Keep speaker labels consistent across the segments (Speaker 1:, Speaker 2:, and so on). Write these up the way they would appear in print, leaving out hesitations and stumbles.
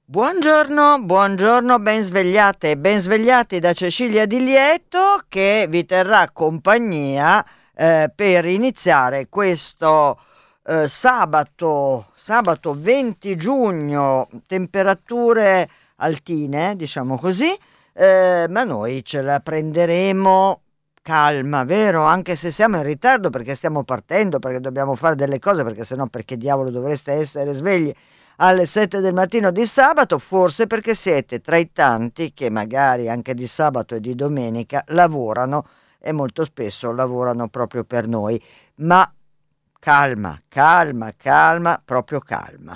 Speaker 1: Buongiorno, buongiorno, ben svegliate e ben svegliati da Cecilia Di Lieto che vi terrà compagnia per iniziare questo sabato 20 giugno, temperature altine, diciamo così, ma noi ce la prenderemo calma, vero? Anche se siamo in ritardo perché stiamo partendo, perché dobbiamo fare delle cose, perché sennò perché diavolo dovreste essere svegli alle 7 del mattino di sabato? Forse perché siete tra i tanti che magari anche di sabato e di domenica lavorano e molto spesso lavorano proprio per noi. Ma calma, calma, calma, proprio calma.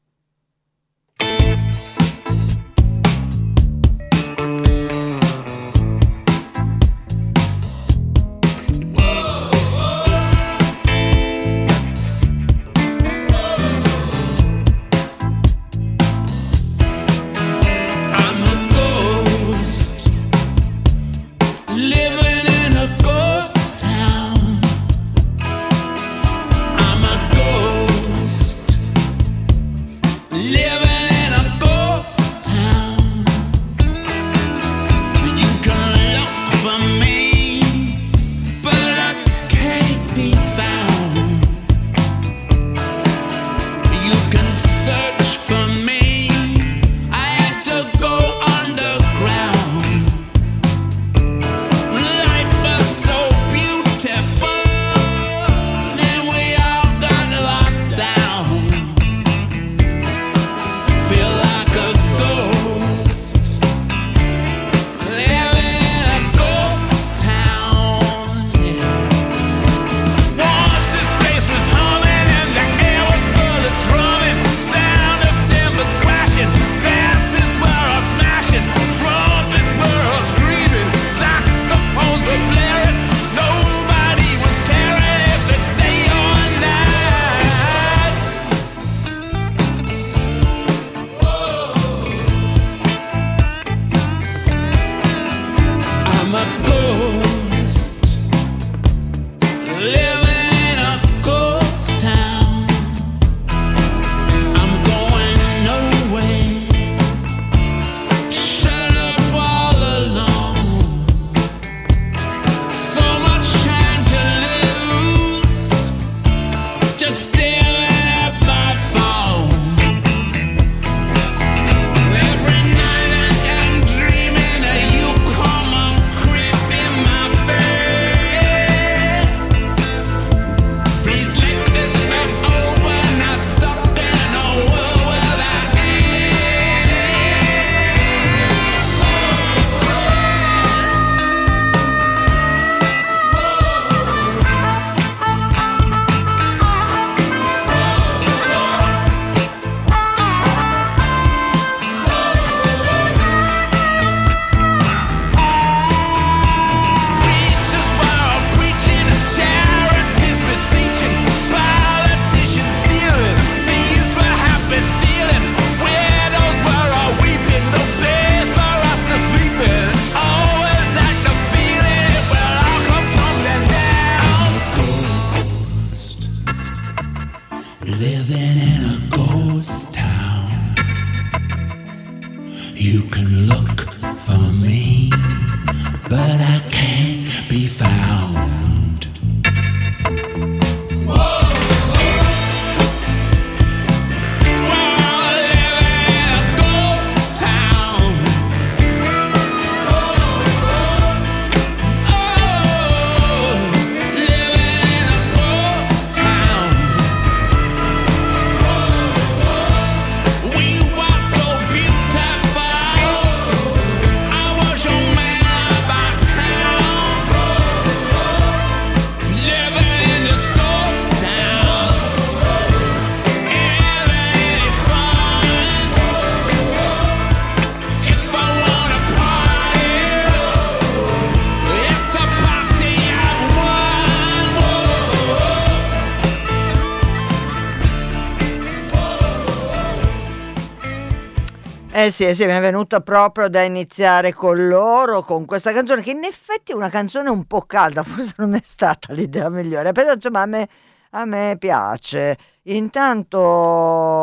Speaker 1: Sì, mi è venuta proprio da iniziare con loro, con questa canzone, che in effetti è una canzone un po' calda, forse non è stata l'idea migliore, però insomma a me piace. Intanto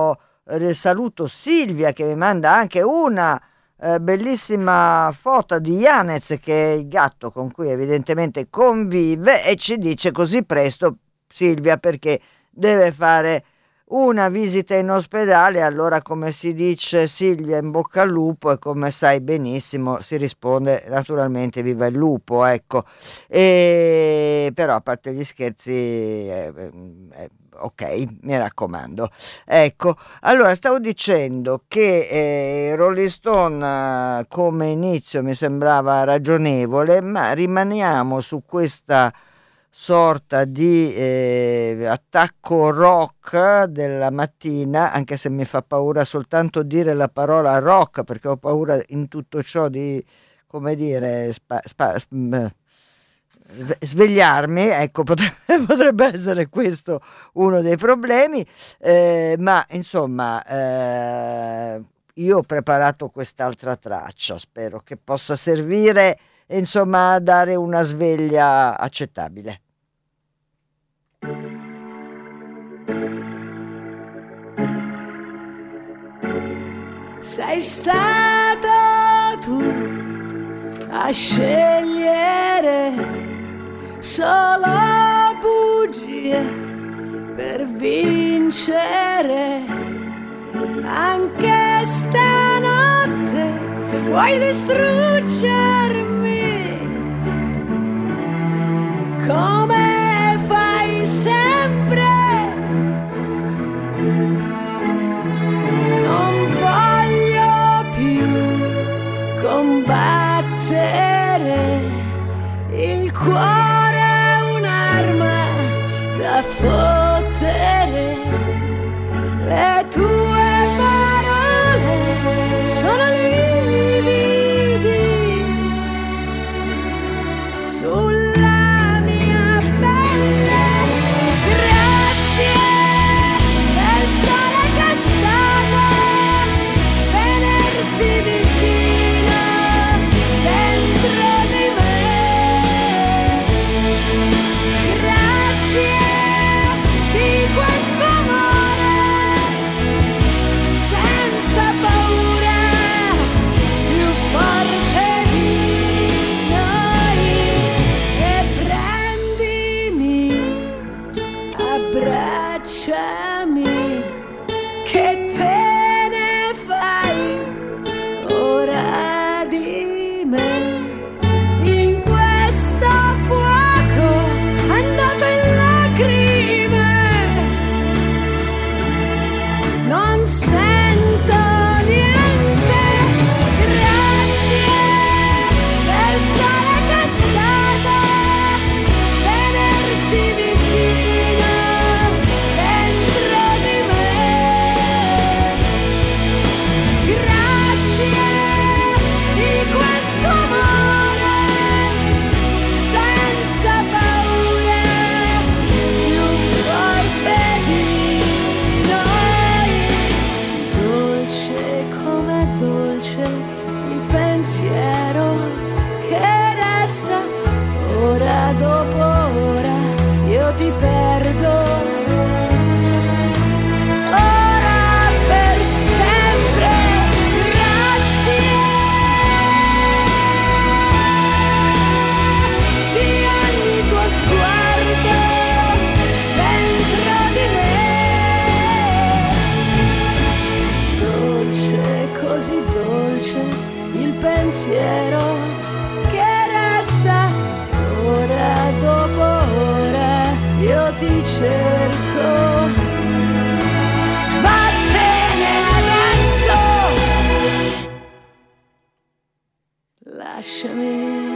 Speaker 1: saluto Silvia che mi manda anche una bellissima foto di Yanez, che è il gatto con cui evidentemente convive, e ci dice: così presto Silvia, perché deve fare una visita in ospedale. Allora, come si dice, Silvia, in bocca al lupo, e come sai benissimo si risponde naturalmente viva il lupo, ecco. E però, a parte gli scherzi, ok, mi raccomando. Ecco, allora stavo dicendo che Rolling Stone, come inizio mi sembrava ragionevole, ma rimaniamo su questa sorta di attacco rock della mattina, anche se mi fa paura soltanto dire la parola rock, perché ho paura in tutto ciò di, come dire, svegliarmi, ecco, potrebbe essere questo uno dei problemi, ma insomma, io ho preparato quest'altra traccia, spero che possa servire, insomma, a dare una sveglia accettabile.
Speaker 2: Sei stato tu a scegliere solo bugie per vincere. Anche stanotte vuoi distruggermi come fai sempre. Non voglio più combattere, il cuore è un'arma da fottere. Le tue parole sono lividi sulla mia pelle. Grazie del sole che è stato tenerti vicino dentro di me. Grazie di questo amore senza paura, più forte di noi. E prendimi, abbracciami, che te ne fai ora di me? In questo fuoco andato in lacrime, non sento niente. Grazie del sole che è stato tenerti vicino dentro di me. Grazie di questo amore senza paura, più forte di noi. Dolce come dolce il pensiero che resta, ora dopo ora io ti perdo. Ora per sempre. Grazie di ogni tuo sguardo dentro di me. Dolce, così dolce il pensiero che resta, ora dopo ora io ti cerco. Vattene adesso, lasciami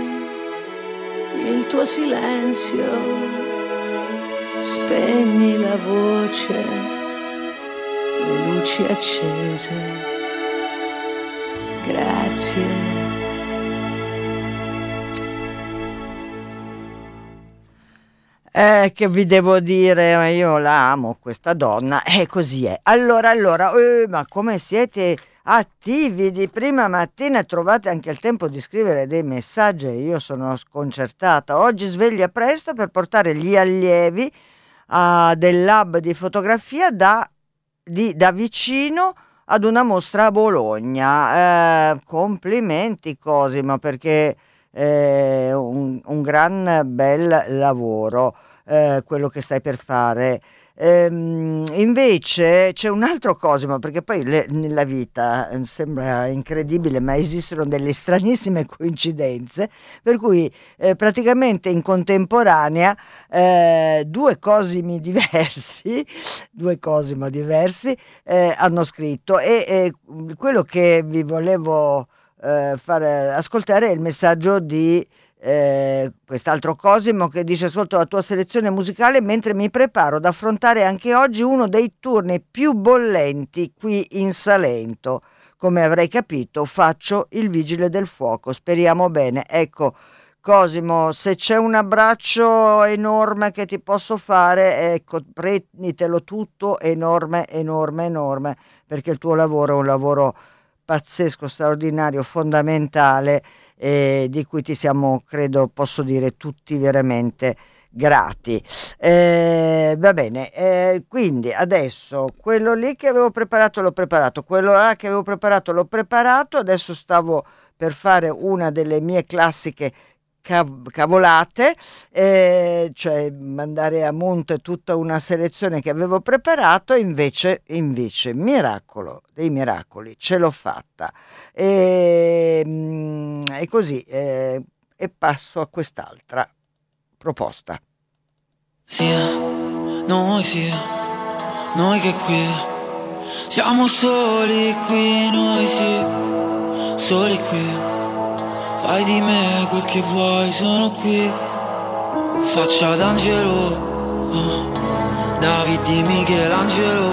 Speaker 2: il tuo silenzio, spegni la voce, le luci accese. Grazie.
Speaker 1: Che vi devo dire, io la amo questa donna, e così è. Allora, ma come siete attivi di prima mattina, trovate anche il tempo di scrivere dei messaggi, io sono sconcertata. Oggi sveglia presto per portare gli allievi del lab di fotografia da da vicino ad una mostra a Bologna. Complimenti Cosimo, perché un gran bel lavoro quello che stai per fare. Invece c'è un altro Cosimo, perché poi nella vita sembra incredibile, ma esistono delle stranissime coincidenze, per cui praticamente in contemporanea due Cosimo diversi hanno scritto, e quello che vi volevo far ascoltare è il messaggio di quest'altro Cosimo, che dice: ascolto la tua selezione musicale mentre mi preparo ad affrontare anche oggi uno dei turni più bollenti qui in Salento. Come avrei capito, faccio il vigile del fuoco, speriamo bene. Ecco Cosimo, se c'è un abbraccio enorme che ti posso fare, ecco, prenditelo tutto enorme, perché il tuo lavoro è un lavoro pazzesco, straordinario, fondamentale, di cui ti siamo, credo, posso dire, tutti veramente grati. Va bene, quindi adesso quello lì che avevo preparato l'ho preparato, quello là che avevo preparato l'ho preparato, adesso stavo per fare una delle mie classiche cavolate, cioè mandare a monte tutta una selezione che avevo preparato. Invece miracolo dei miracoli, ce l'ho fatta, e così, e passo a quest'altra proposta.
Speaker 3: Sia noi che qui siamo soli qui, noi sì, soli qui. Fai di me quel che vuoi, sono qui. Faccia d'angelo, David di Michelangelo,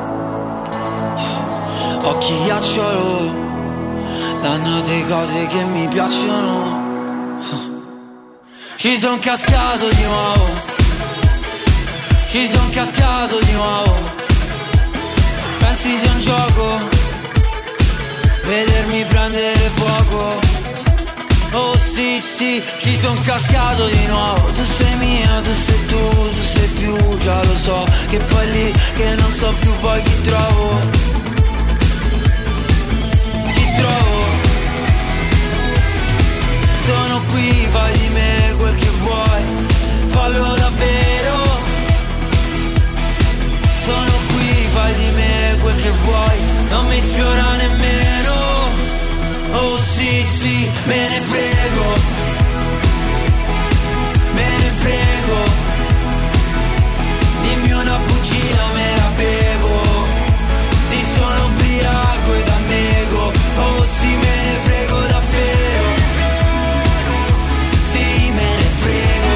Speaker 3: occhi ghiacciolo, dannate cose che mi piacciono. Ci son cascato di nuovo, ci son cascato di nuovo. Pensi sia un gioco, vedermi prendere fuoco. Oh sì sì, ci son cascato di nuovo. Tu sei mia, tu sei tu sei più, già lo so. Che poi lì, che non so più poi chi trovo. Chi trovo? Sono qui, fai di me quel che vuoi, fallo davvero. Sono qui, fai di me quel che vuoi, non mi sfiora nemmeno. Oh sì sì, me ne frego, me ne frego. Dimmi una bugia, me la bevo. Sì, sono ubriaco ed annego. Oh sì, me ne frego davvero. Sì, me ne frego.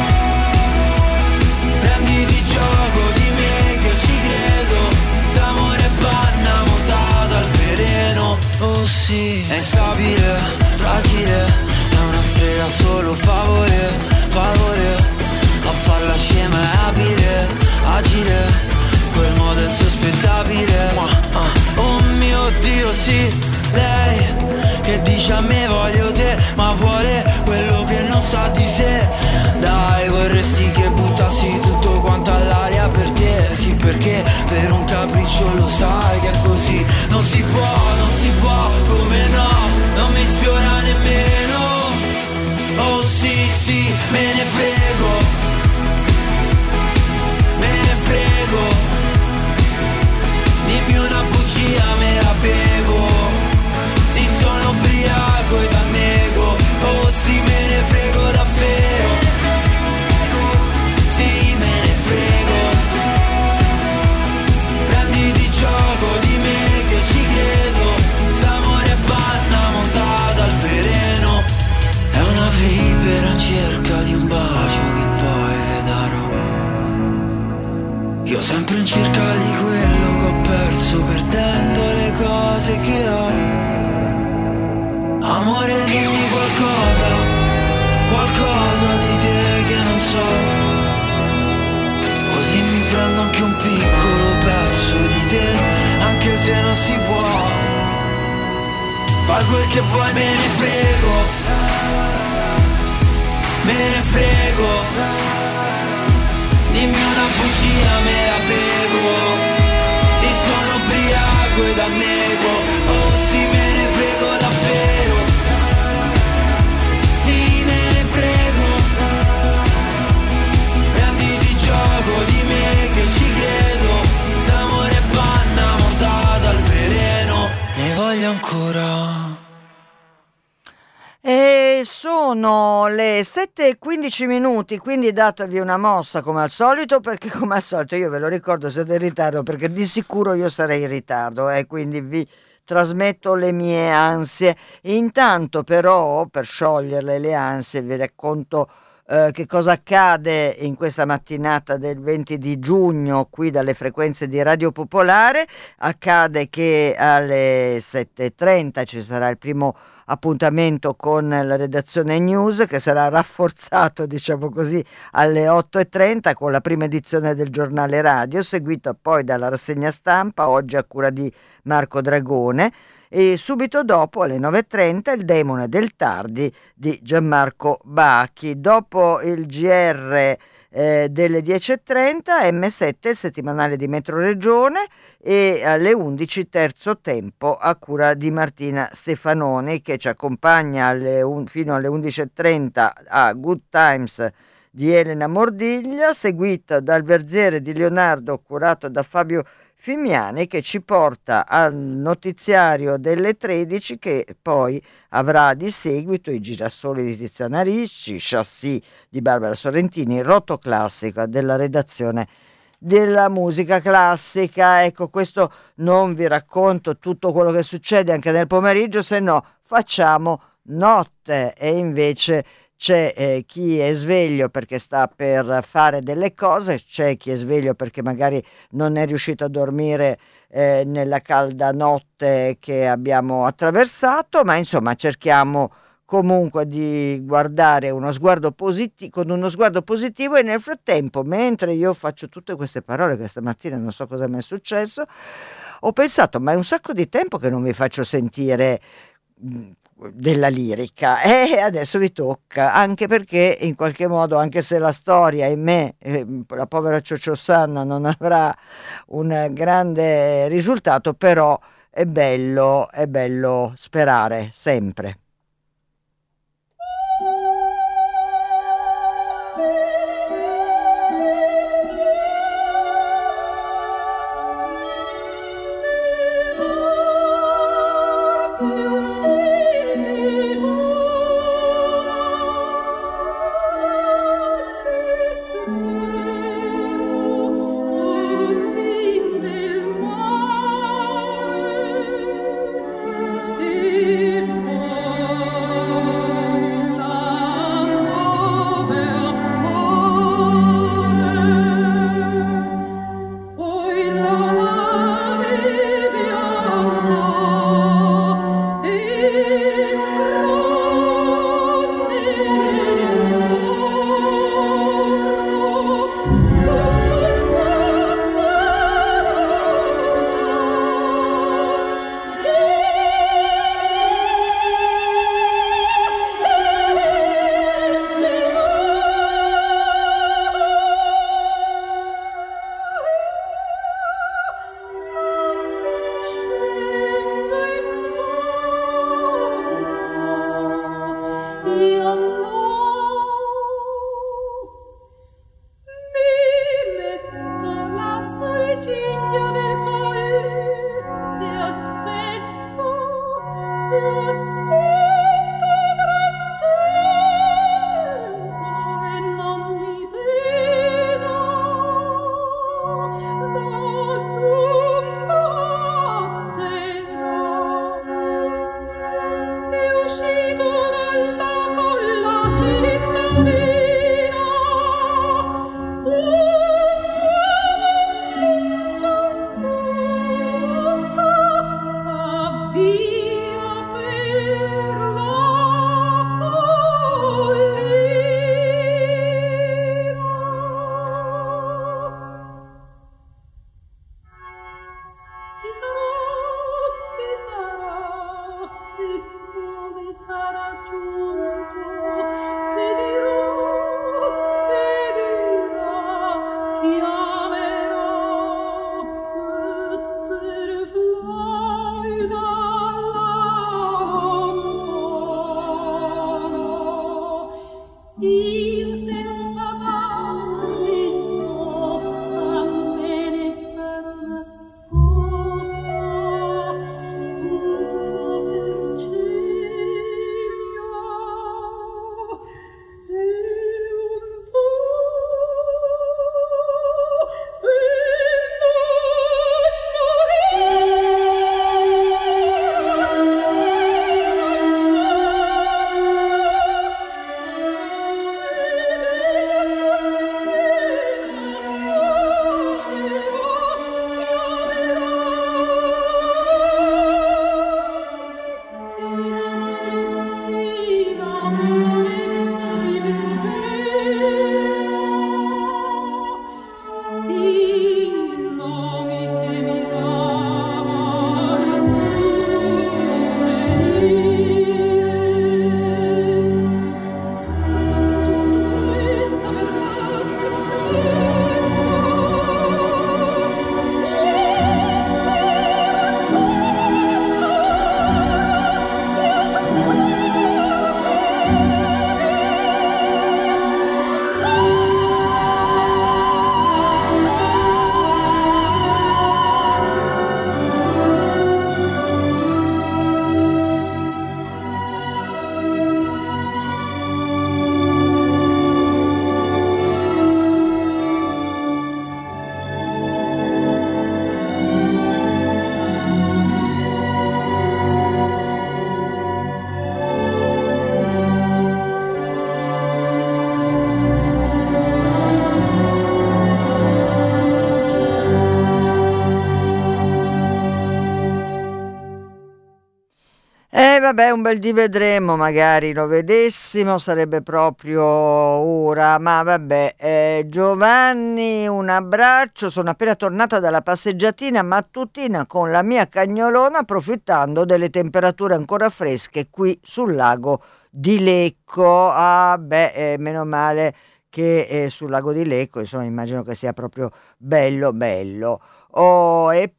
Speaker 3: Prenditi gioco di me che ci credo. St'amore è panna montata al veleno. Oh sì, è instabile, fragile, è una strega solo favore, favore. A farla scema è abile, agile, quel modo insospettabile. Oh mio Dio sì, lei che dice a me voglio te, ma vuole quello che non sa di sé. Dai, vorresti che buttassi tutto quanto all'aria per te. Sì, perché per un capriccio lo sai che è così. Non si può, come no, non mi sfiora nemmeno. Oh sì, sì, me ne frego, me ne frego. Dimmi una bugia, me la bevo. Sì, sono ubriaco ed annego. Oh sì, me ne frego davvero. Sì, me ne frego. Prenditi gioco di me che ci credo. St'amore è panna montata al veleno. È una vipera in cerca di un bacio che poi le darò. Io sempre in cerca di quello che ho perso, perdendo le cose che ho. Amore, dimmi qualcosa, qualcosa di te che non so. Così mi prendo anche un piccolo pezzo di te, anche se non si può. Fai quel che vuoi, me ne frego, me ne frego. Dimmi una bugia, me la bevo. Sì, sangue da nego. Oh sì, me ne frego davvero, sì me ne frego. Prenditi gioco di me che ci credo, s'amore è panna montata al veleno. Ne voglio ancora.
Speaker 1: E sono le 7:15, quindi datevi una mossa come al solito, perché come al solito io ve lo ricordo, siete in ritardo, perché di sicuro io sarei in ritardo, quindi vi trasmetto le mie ansie. Intanto però, per scioglierle le ansie, vi racconto che cosa accade in questa mattinata del 20 di giugno qui dalle frequenze di Radio Popolare. Accade che alle 7:30 ci sarà il primo appuntamento con la redazione news, che sarà rafforzato, diciamo così, alle 8:30 con la prima edizione del giornale radio, seguito poi dalla rassegna stampa, oggi a cura di Marco Dragone, e subito dopo alle 9:30 il demone del tardi di Gianmarco Bacchi. Dopo il GR delle 10:30 M7, il settimanale di Metro Regione, e alle 11 terzo tempo a cura di Martina Stefanoni, che ci accompagna fino alle 11:30 a Good Times di Elena Mordiglia, seguita dal Verziere di Leonardo curato da Fabio Fimiani, che ci porta al notiziario delle 13, che poi avrà di seguito i girasoli di Tiziana Ricci, Chassis di Barbara Sorrentini, Rotoclassica della redazione della musica classica. Ecco, questo non vi racconto tutto quello che succede anche nel pomeriggio, se no facciamo notte, e invece c'è chi è sveglio perché sta per fare delle cose, c'è chi è sveglio perché magari non è riuscito a dormire nella calda notte che abbiamo attraversato, ma insomma cerchiamo comunque di guardare con uno sguardo positivo. E nel frattempo, mentre io faccio tutte queste parole, che stamattina non so cosa mi è successo, ho pensato, ma è un sacco di tempo che non vi faccio sentire della lirica, e adesso vi tocca, anche perché in qualche modo, anche se la storia in me, la povera Ciocio Sanna, non avrà un grande risultato, però è bello sperare sempre.
Speaker 4: Chiamerò Butterfly.
Speaker 1: Vabbè, un bel di vedremo, magari lo vedessimo, sarebbe proprio ora, ma vabbè. Giovanni, un abbraccio, sono appena tornata dalla passeggiatina mattutina con la mia cagnolona, approfittando delle temperature ancora fresche qui sul lago di Lecco. Meno male che sul lago di Lecco, insomma, immagino che sia proprio bello bello. E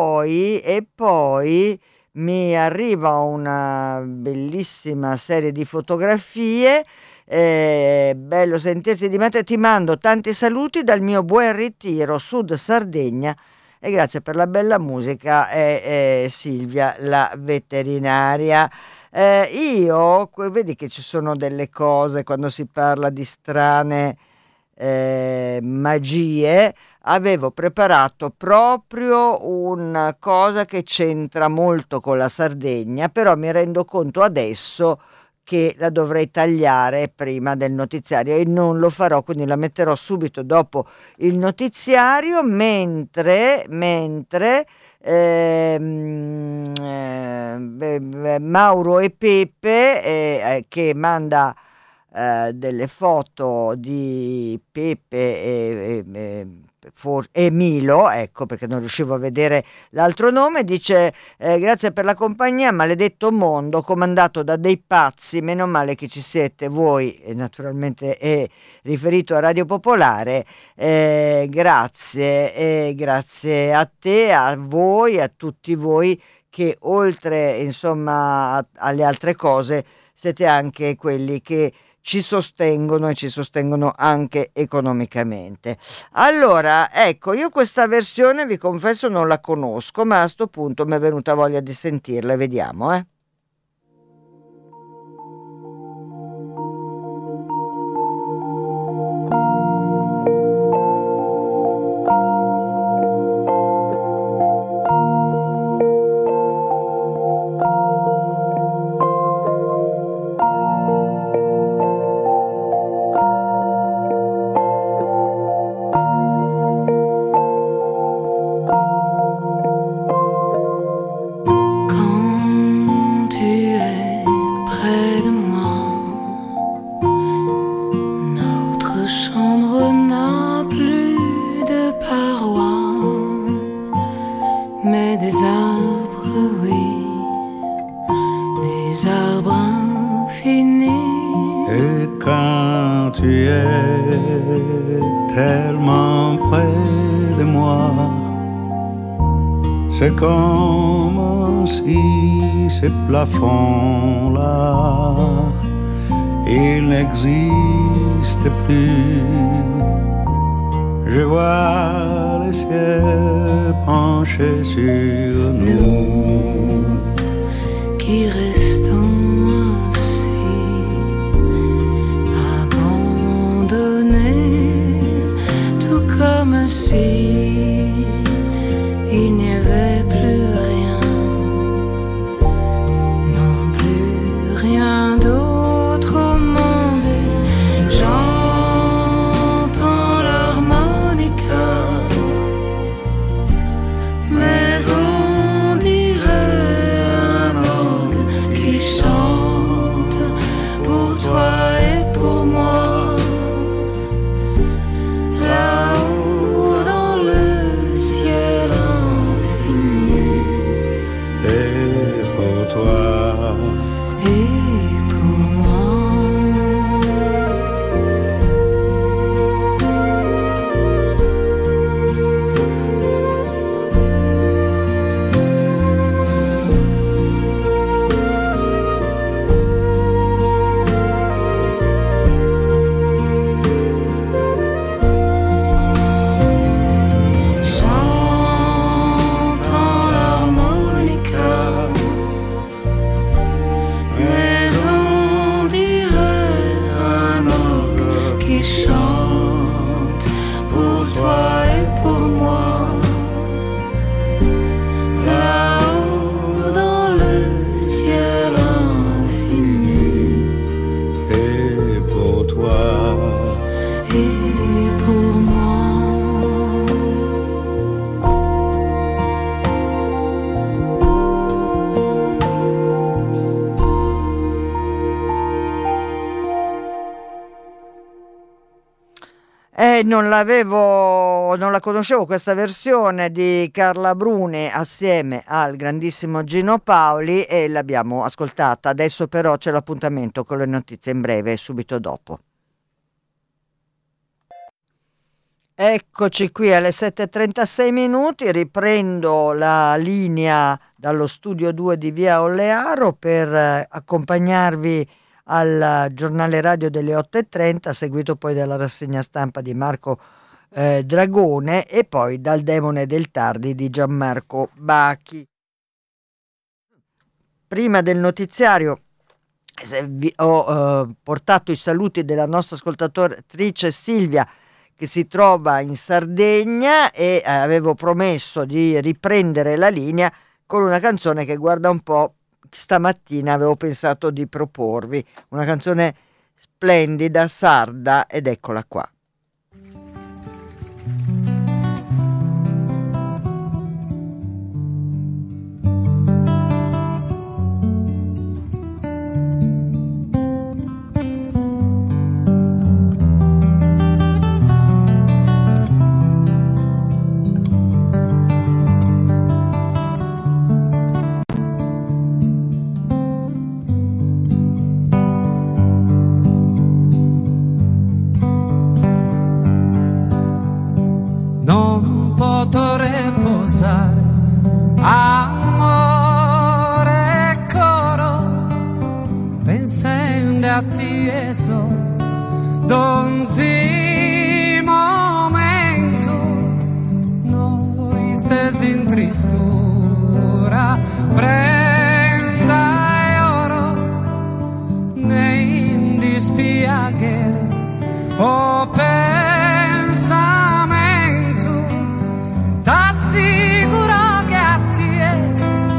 Speaker 1: poi mi arriva una bellissima serie di fotografie, bello sentirti di me, ti mando tanti saluti dal mio Buon Ritiro, Sud Sardegna, e grazie per la bella musica, Silvia, la veterinaria. Io, vedi che ci sono delle cose quando si parla di strane magie. Avevo preparato proprio una cosa che c'entra molto con la Sardegna, però mi rendo conto adesso che la dovrei tagliare prima del notiziario e non lo farò, quindi la metterò subito dopo il notiziario, mentre Mauro e Pepe che manda delle foto di Pepe e Milo, ecco perché non riuscivo a vedere l'altro nome, dice grazie per la compagnia, maledetto mondo comandato da dei pazzi, meno male che ci siete voi, e naturalmente è riferito a Radio Popolare. Grazie a te, a voi, a tutti voi che oltre insomma alle altre cose siete anche quelli che ci sostengono e ci sostengono anche economicamente. Allora, ecco, io questa versione vi confesso non la conosco, ma a sto punto mi è venuta voglia di sentirla, vediamo,
Speaker 4: C'est comme si ces plafonds-là, ils n'existent plus. Je vois le ciel penché sur nous.
Speaker 2: qui restons ainsi, abandonnés, tout comme si il n'y avait plus rien, non plus rien d'autre au monde. Et j'entends l'harmonica, mais on dirait un orgue qui chante pour toi et pour moi, là-haut dans le ciel infini.
Speaker 4: Et pour toi,
Speaker 2: Et pour moi, j'entends l'harmonica, mais on dirait un orgue qui chante pour toi et pour moi, là-haut dans le ciel infini.
Speaker 4: et pour toi,
Speaker 2: Et pour moi.
Speaker 1: Non la conoscevo questa versione di Carla Bruni assieme al grandissimo Gino Paoli e l'abbiamo ascoltata. Adesso però c'è l'appuntamento con le notizie in breve, subito dopo. Eccoci qui alle 7:36 minuti, riprendo la linea dallo studio 2 di Via Ollearo per accompagnarvi al giornale radio delle 8:30, seguito poi dalla rassegna stampa di Marco Dragone e poi dal Demone del Tardi di Gianmarco Bachi. Prima del notiziario ho portato i saluti della nostra ascoltatrice Silvia, che si trova in Sardegna, e avevo promesso di riprendere la linea con una canzone che, guarda un po', stamattina avevo pensato di proporvi, una canzone splendida, sarda, ed eccola qua.
Speaker 5: Non potrei posare amore coro pensando a te so donzi momento noi stesi in tristura prenda e oro nei dispiacere o pensamento. T'assicuro che a te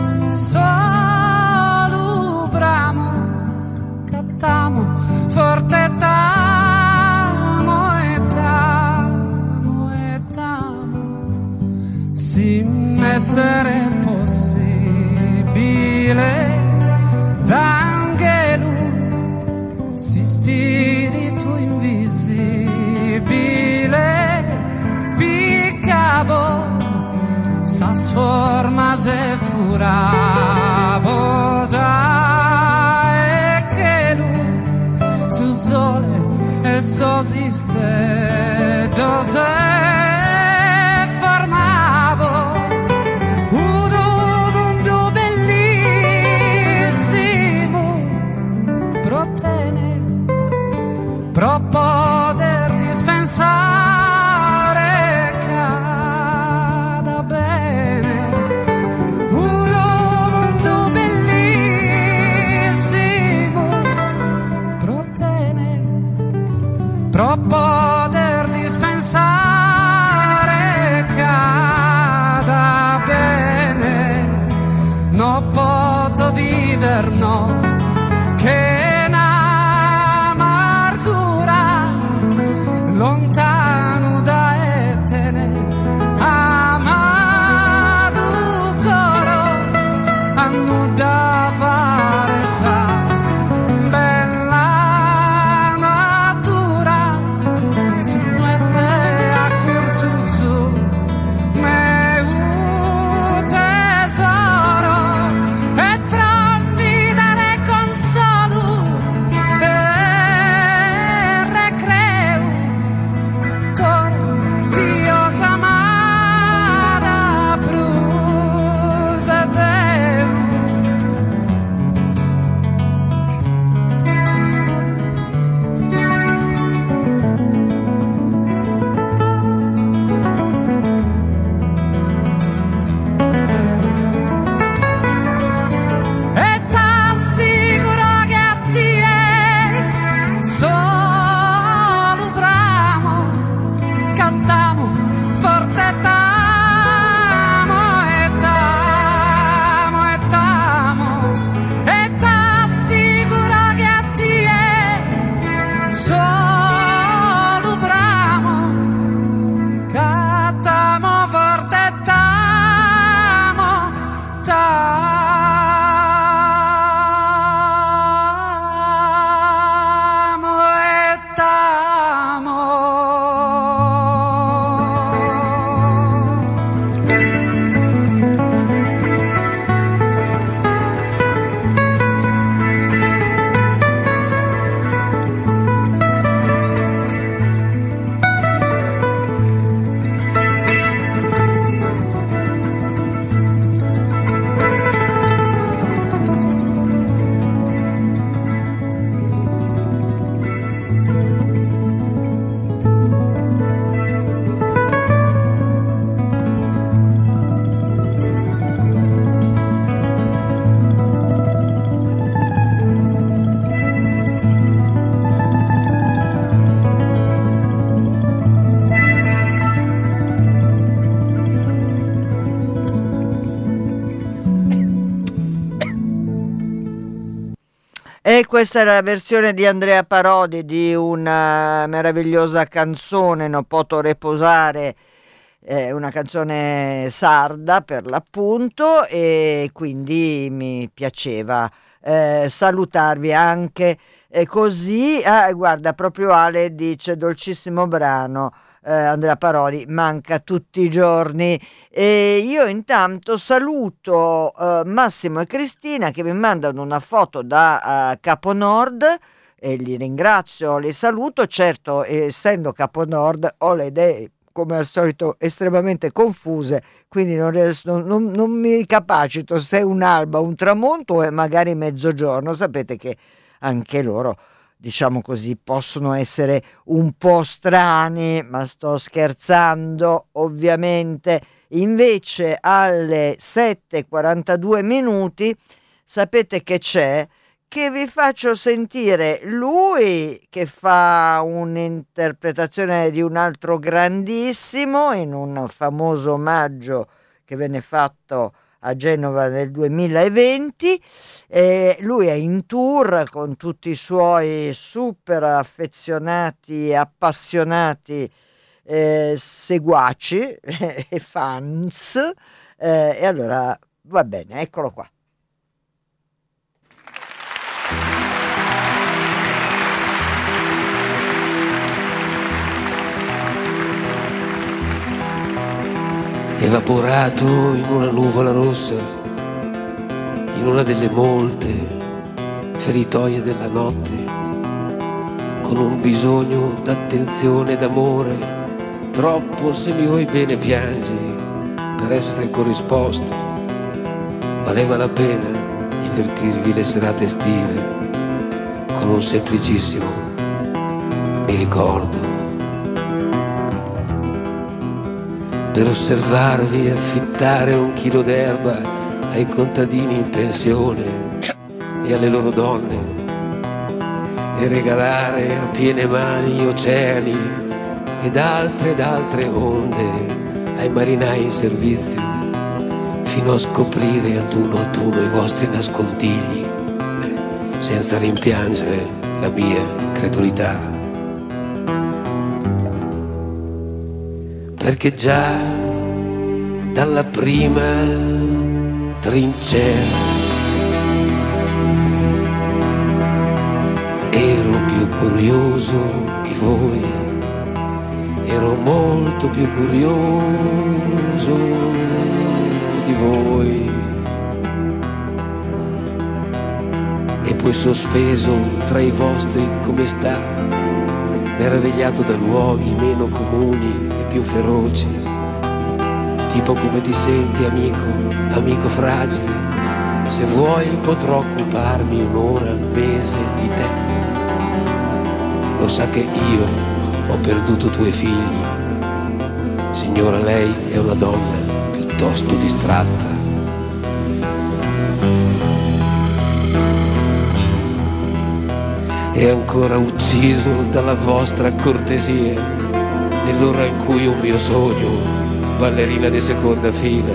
Speaker 5: solo bramo cattamo forte tamo e tamo e tamo si essere possibile d'angelo si spirito invisibile piccabo sas formas e furabo da e che lui su sole e sosiste dose formavo un mondo bellissimo protene pro poter dispensare cada bene un mondo bellissimo rider no, che n'amargura lontano da etene amado coro annuda paresa bella natura si muestre a cursusu me un tesoro e pronti dare consolo e recreo con Dios amada prusa teu. E t'assicuro che a te solo bramo cantamo forte tamo e tamo e tamo e t'assicuro che a te solo bramo cantamo forte tamo tamo e tamo.
Speaker 1: E questa è la versione di Andrea Parodi di una meravigliosa canzone, Non poto reposare, una canzone sarda per l'appunto, e quindi mi piaceva salutarvi anche così. Guarda, proprio Ale dice dolcissimo brano. Andrea Parodi manca tutti i giorni. E io intanto saluto Massimo e Cristina che mi mandano una foto da Capo Nord e li ringrazio, li saluto. Certo, essendo Capo Nord ho le idee come al solito estremamente confuse, quindi non mi capacito se è un'alba, un tramonto e magari mezzogiorno. Sapete che anche loro, diciamo così, possono essere un po' strani, ma sto scherzando ovviamente. Invece alle 7:42 minuti sapete che c'è? Che vi faccio sentire lui che fa un'interpretazione di un altro grandissimo in un famoso omaggio che venne fatto a Genova nel 2020. Lui è in tour con tutti i suoi super affezionati e appassionati seguaci e fans, e allora va bene, eccolo qua.
Speaker 6: Evaporato in una nuvola rossa, in una delle molte feritoie della notte, con un bisogno d'attenzione e d'amore, troppo se mi vuoi bene piangi per essere corrisposto. Valeva la pena divertirvi le serate estive con un semplicissimo mi ricordo. Per osservarvi e affittare un chilo d'erba ai contadini in pensione e alle loro donne, e regalare a piene mani gli oceani ed altre onde ai marinai in servizio, fino a scoprire ad uno i vostri nascondigli senza rimpiangere la mia credulità. Perché già dalla prima trincea ero più curioso di voi, ero molto più curioso di voi. E poi sospeso tra i vostri come sta, meravigliato da luoghi meno comuni e più feroci, tipo come ti senti amico, amico fragile, se vuoi potrò occuparmi un'ora al mese di te. Lo sa che io ho perduto 2 figli, signora lei è una donna piuttosto distratta. È ancora ucciso dalla vostra cortesia, nell'ora in cui un mio sogno, ballerina di seconda fila,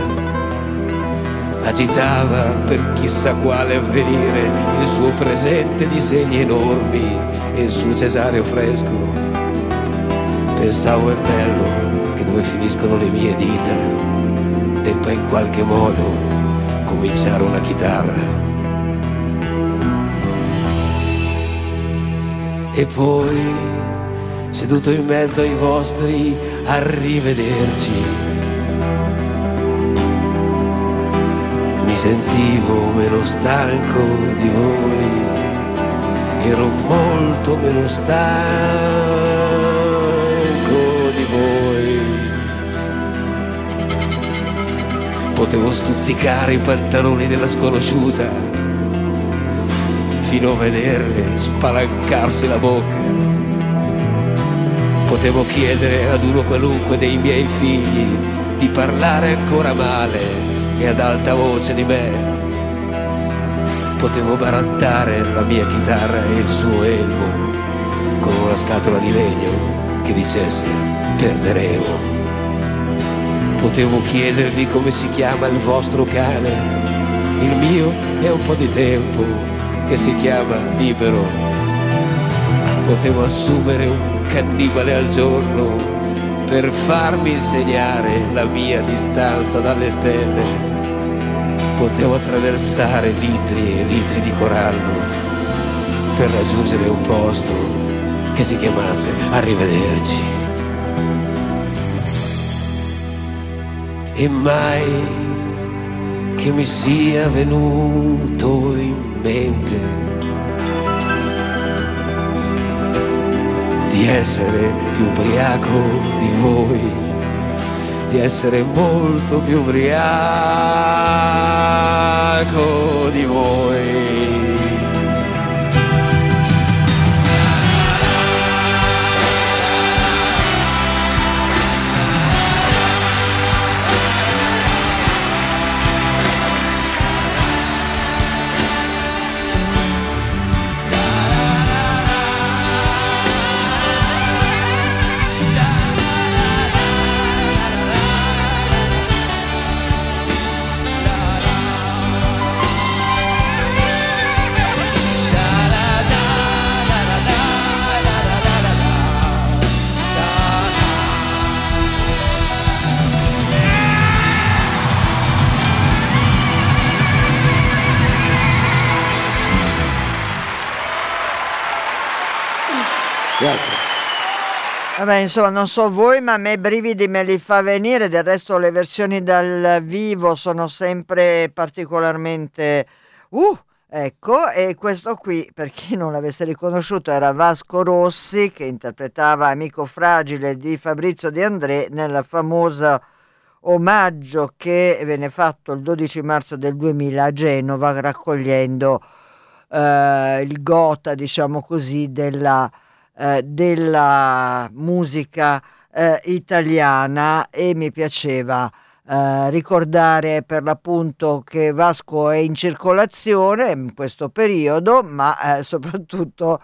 Speaker 6: agitava per chissà quale avvenire il suo presente di segni enormi e il suo cesareo fresco. Pensavo è bello che dove finiscono le mie dita debba in qualche modo cominciare una chitarra. E poi, seduto in mezzo ai vostri arrivederci, mi sentivo meno stanco di voi, ero molto meno stanco di voi. Potevo stuzzicare i pantaloni della sconosciuta fino a vederle spalancarsi la bocca. Potevo chiedere ad uno qualunque dei miei figli di parlare ancora male e ad alta voce di me. Potevo barattare la mia chitarra e il suo elmo con una scatola di legno che dicesse perderemo. Potevo chiedervi come si chiama il vostro cane, il mio è un po' di tempo che si chiama libero. Potevo assumere un cannibale al giorno per farmi insegnare la mia distanza dalle stelle. Potevo attraversare litri e litri di corallo per raggiungere un posto che si chiamasse arrivederci. E mai che mi sia venuto in mente di essere più ubriaco di voi, di essere molto più ubriaco di voi. Grazie.
Speaker 1: Vabbè, insomma, non so voi, ma a me brividi me li fa venire. Del resto le versioni dal vivo sono sempre particolarmente... ecco, e questo qui, per chi non l'avesse riconosciuto, era Vasco Rossi, che interpretava Amico Fragile di Fabrizio De André nel famoso omaggio che venne fatto il 12 marzo del 2000 a Genova, raccogliendo il gotha, diciamo così, della musica italiana, e mi piaceva ricordare per l'appunto che Vasco è in circolazione in questo periodo, ma soprattutto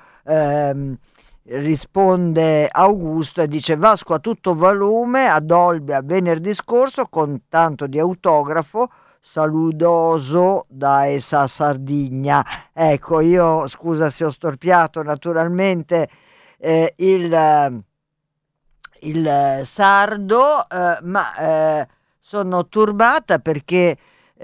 Speaker 1: risponde Augusto e dice: Vasco a tutto volume ad Olbia venerdì scorso con tanto di autografo saludoso da essa Sardigna. Ecco, io scusa se ho storpiato naturalmente il sardo, ma sono turbata perché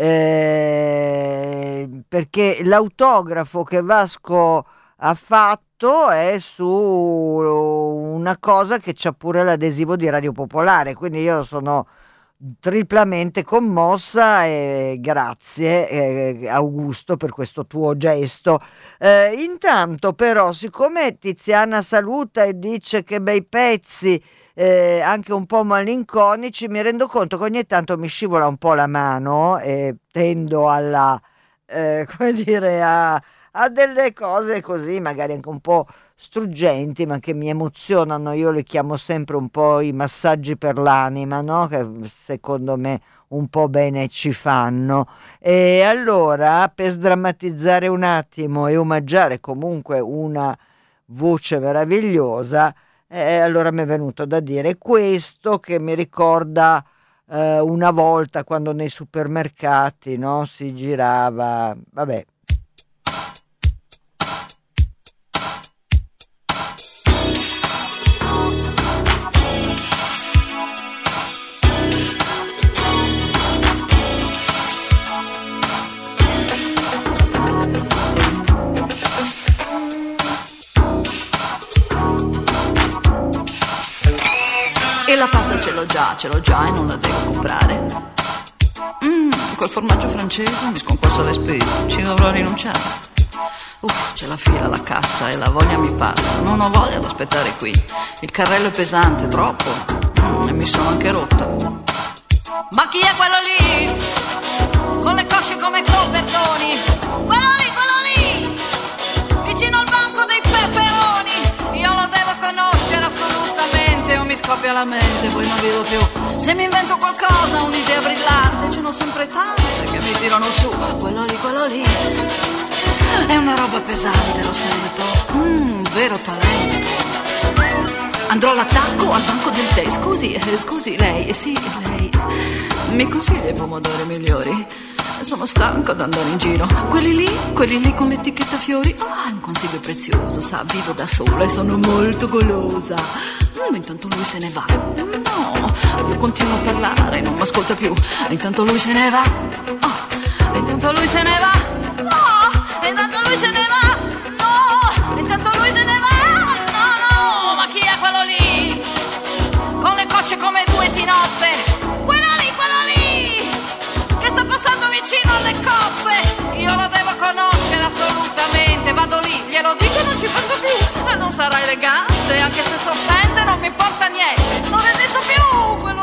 Speaker 1: l'autografo che Vasco ha fatto è su una cosa che c'ha pure l'adesivo di Radio Popolare, quindi io sono triplamente commossa e grazie Augusto per questo tuo gesto. Intanto però, siccome Tiziana saluta e dice che bei pezzi, anche un po' malinconici, mi rendo conto che ogni tanto mi scivola un po' la mano e tendo alla come dire a delle cose così magari anche un po' struggenti, ma che mi emozionano. Io li chiamo sempre un po' i massaggi per l'anima, no? Che secondo me un po' bene ci fanno. E allora, per sdrammatizzare un attimo e omaggiare comunque una voce meravigliosa, allora mi è venuto da dire questo che mi ricorda una volta quando nei supermercati, no, si girava, vabbè.
Speaker 7: E la pasta ce l'ho già e non la devo comprare. Quel formaggio francese mi sconquassa le spese, ci dovrò rinunciare. C'è la fila alla cassa e la voglia mi passa, non ho voglia di aspettare qui. Il carrello è pesante, troppo, e mi sono anche rotta. Ma chi è quello lì? Con le cosce come copertoni? Quello lì! Vicino al banco dei peperoni. Io lo devo conoscere assolutamente, o mi scoppia la mente, poi non vivo più. Se mi invento qualcosa, un'idea brillante, ce n'ho sempre tante che mi tirano su. Quello lì è una roba pesante, lo sento, un vero talento. Andrò all'attacco al banco del tè. Scusi, lei, sì, lei mi consiglia i pomodori migliori? Sono stanco ad andare in giro. Quelli lì con l'etichetta a fiori. È un consiglio prezioso, sa, vivo da sola e sono molto golosa. Intanto lui se ne va. No, io continuo a parlare, non mi ascolta più. Intanto lui se ne va. Intanto lui se ne va. No, intanto lui se ne va. No, intanto lui se ne va. No, ma chi è quello lì? Con le cosce come due tinozze. Quello lì che sta passando vicino alle cozze. Io lo devo conoscere assolutamente. Vado lì, glielo dico e non ci penso più. E non sarà elegante, anche se si offende non mi importa niente. Non resisto più. Quello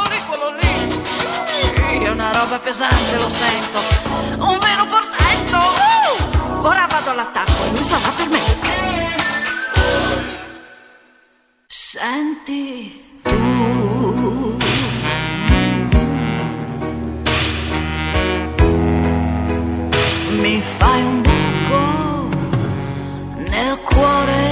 Speaker 7: lì è una roba pesante, lo sento. Un vero portento. Ora vado all'attacco e lui sarà per me. Senti tu, mi fai un buco nel cuore.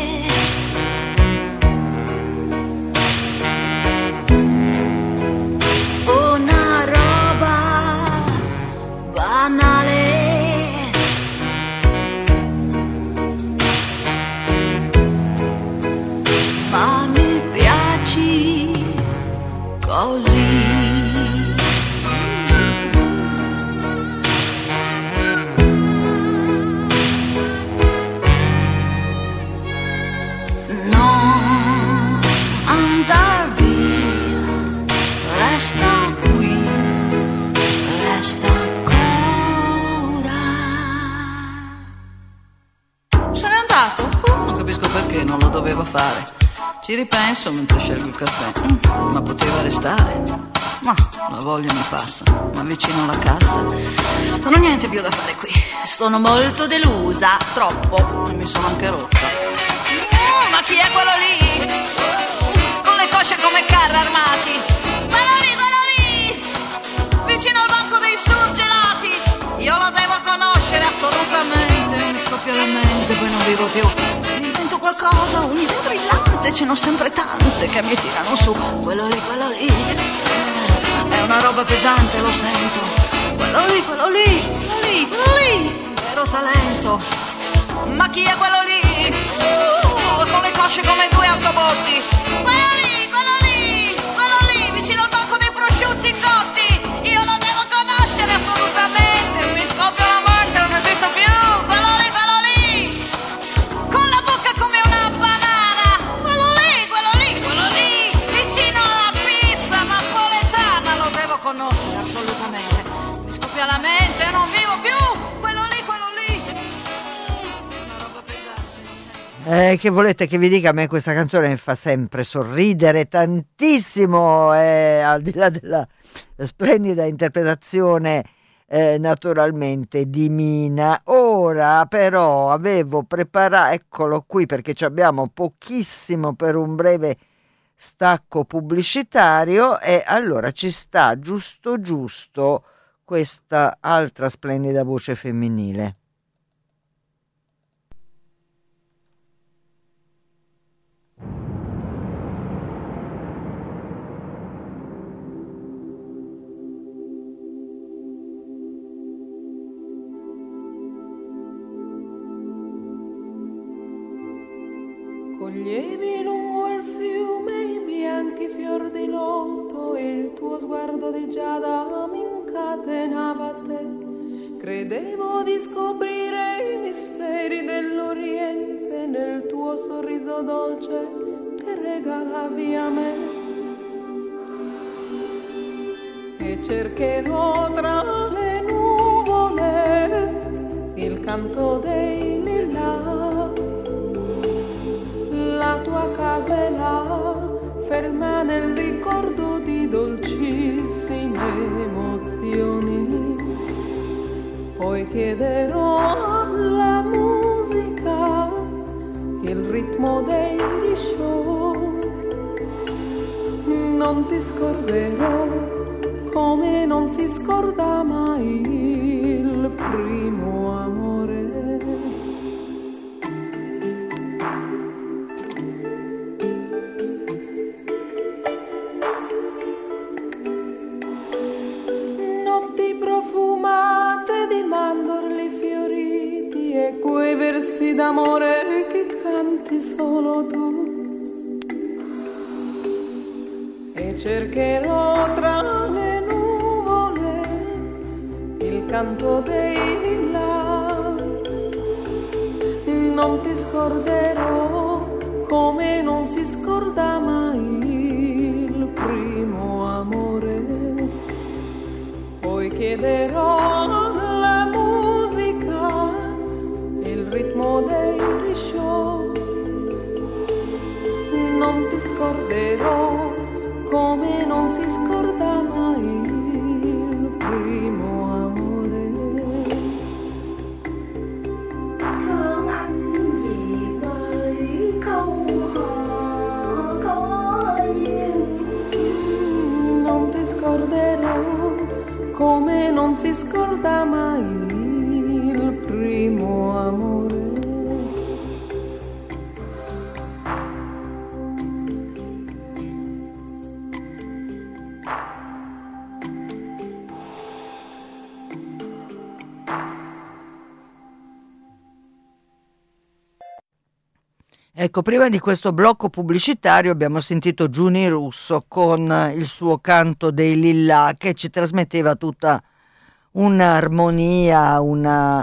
Speaker 7: Una roba banale. Ma mi piaci così. Non andar via, resta qui, resta ancora. Se n'è andato? Non capisco perché, non lo doveva fare. Ci ripenso mentre scelgo il caffè, ma poteva restare. Ma la voglia mi passa, ma vicino alla cassa non ho niente più da fare qui. Sono molto delusa, troppo, e mi sono anche rotta. Ma chi è quello lì? Con le cosce come carri armati. Quello lì, vicino al banco dei surgelati. Io lo devo conoscere assolutamente. Mi scoppia la mente, poi non vivo più. Se mi invento qualcosa, un'idea brillante, ce n'ho sempre tante che mi tirano su. Quello lì è una roba pesante, lo sento. quello lì, quello lì, quello lì, quello lì, vero talento. Ma chi è quello lì? Con le cosce come due autobotti. Quello lì, vicino al banco dei prosciutti cotti. Io lo devo conoscere assolutamente. Mi scoppia la mente, non esisto più. Quello lì, con la bocca come una banana. Quello lì, vicino alla pizza napoletana. Lo devo conoscere assolutamente. Mi scoppia la mente, non vivo più. Quello lì. Una roba pesante, lo sai.
Speaker 1: Che volete che vi dica? A me questa canzone mi fa sempre sorridere tantissimo, al di là della splendida interpretazione naturalmente di Mina. Ora però avevo preparato, eccolo qui perché ci abbiamo pochissimo per un breve stacco pubblicitario, e allora ci sta giusto questa altra splendida voce femminile.
Speaker 2: Coglievi lungo il fiume i bianchi fior di loto e il tuo sguardo di giada mi incatenava a te. Credevo di scoprire i misteri dell'Oriente nel tuo sorriso dolce che regalavi a me. E cercherò tra le nuvole il canto dei lillà. La tua casa è là, ferma nel ricordo di dolcissime emozioni. Poi chiederò alla musica il ritmo dei show. Non ti scorderò come non si scorda mai il primo amore. Profumate di mandorli fioriti e quei versi d'amore che canti solo tu. E cercherò tra le nuvole il canto dei là. Non ti scorderò come non si scorda mai il primo amore. Poi chiederò alla musica il ritmo dei show. Non ti scorderò come non si scorda mai il primo amore. Non ti scorderò come non si scorda mai il primo amore.
Speaker 1: Ecco, prima di questo blocco pubblicitario abbiamo sentito Giuni Russo con il suo Canto dei Lillà, che ci trasmetteva tutta un'armonia, una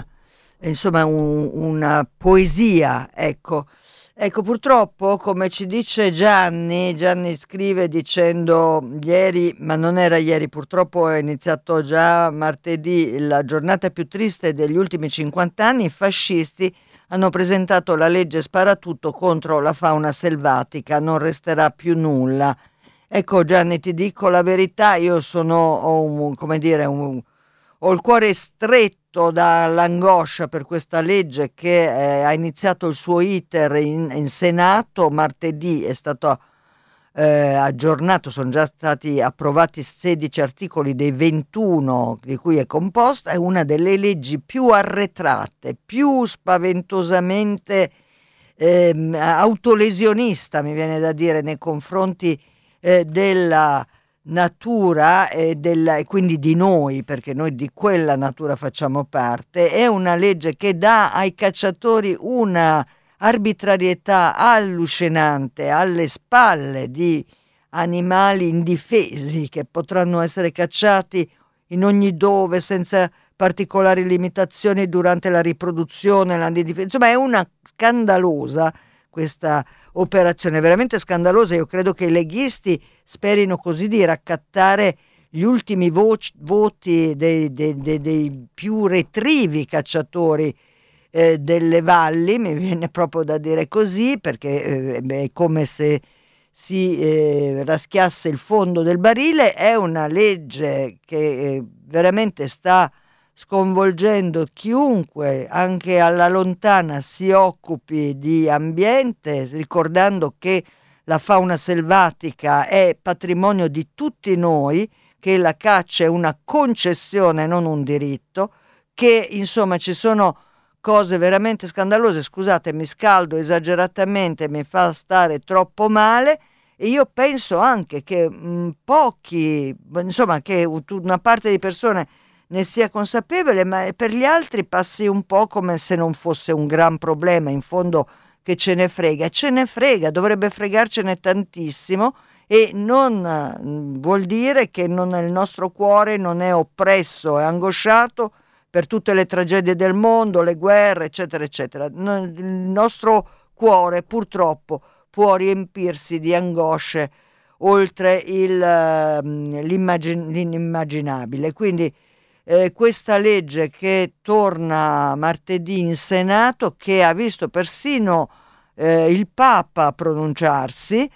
Speaker 1: poesia, ecco. Ecco, purtroppo, come ci dice Gianni scrive dicendo ieri, ma non era ieri, purtroppo è iniziato già martedì, la giornata più triste degli ultimi 50 anni, i fascisti hanno presentato la legge sparatutto contro la fauna selvatica, non resterà più nulla. Ecco Gianni, ti dico la verità, io ho il cuore stretto dall'angoscia per questa legge che ha iniziato il suo iter in Senato. Martedì è stato aggiornato, sono già stati approvati 16 articoli dei 21 di cui è composta. È una delle leggi più arretrate, più spaventosamente autolesionista, mi viene da dire, nei confronti natura e quindi di noi, perché noi di quella natura facciamo parte. È una legge che dà ai cacciatori una arbitrarietà allucinante alle spalle di animali indifesi che potranno essere cacciati in ogni dove senza particolari limitazioni durante la riproduzione, insomma è una scandalosa questa operazione, veramente scandalosa. Io credo che i leghisti sperino così di raccattare gli ultimi voti dei più retrivi cacciatori delle valli, mi viene proprio da dire così, perché è come se si raschiasse il fondo del barile. È una legge che veramente sta sconvolgendo chiunque anche alla lontana si occupi di ambiente, ricordando che la fauna selvatica è patrimonio di tutti noi, che la caccia è una concessione, non un diritto, che insomma ci sono cose veramente scandalose. Scusate, mi scaldo esageratamente, mi fa stare troppo male, e io penso anche che pochi, insomma che una parte di persone ne sia consapevole, ma per gli altri passi un po' come se non fosse un gran problema. In fondo che ce ne frega, dovrebbe fregarcene tantissimo, e non vuol dire che il nostro cuore non è oppresso e angosciato per tutte le tragedie del mondo, le guerre, eccetera, eccetera. Il nostro cuore purtroppo può riempirsi di angosce oltre l'inimmaginabile. Quindi questa legge che torna martedì in Senato, che ha visto persino il Papa pronunciarsi,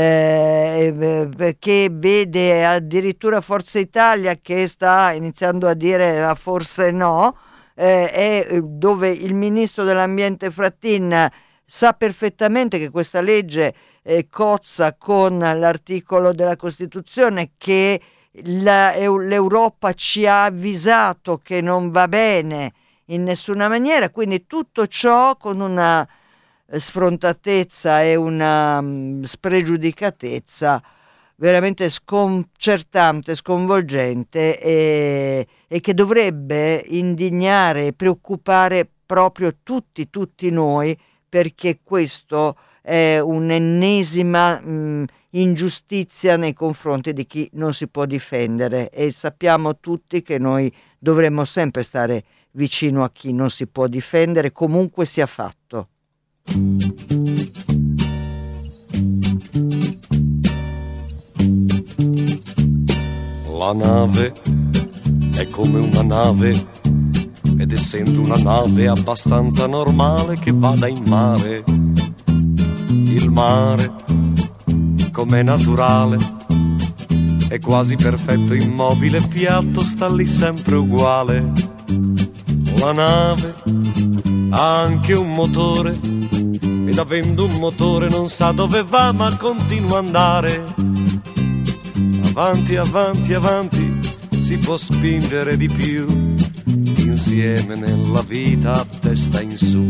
Speaker 1: che vede addirittura Forza Italia che sta iniziando a dire forse no, e dove il ministro dell'ambiente Frattin sa perfettamente che questa legge cozza con l'articolo della Costituzione, che l'Europa ci ha avvisato che non va bene in nessuna maniera. Quindi tutto ciò con una sfrontatezza e una spregiudicatezza veramente sconcertante, sconvolgente, e che dovrebbe indignare e preoccupare proprio tutti noi, perché questo è un'ennesima ingiustizia nei confronti di chi non si può difendere, e sappiamo tutti che noi dovremmo sempre stare vicino a chi non si può difendere, comunque sia fatto.
Speaker 4: La nave è come una nave, ed essendo una nave abbastanza normale che vada in mare. Il mare, com'è naturale, è quasi perfetto, immobile, piatto, sta lì sempre uguale. La nave ha anche un motore, ed avendo un motore non sa dove va ma continua a andare. Avanti, avanti, avanti, si può spingere di più, insieme nella vita a testa in su.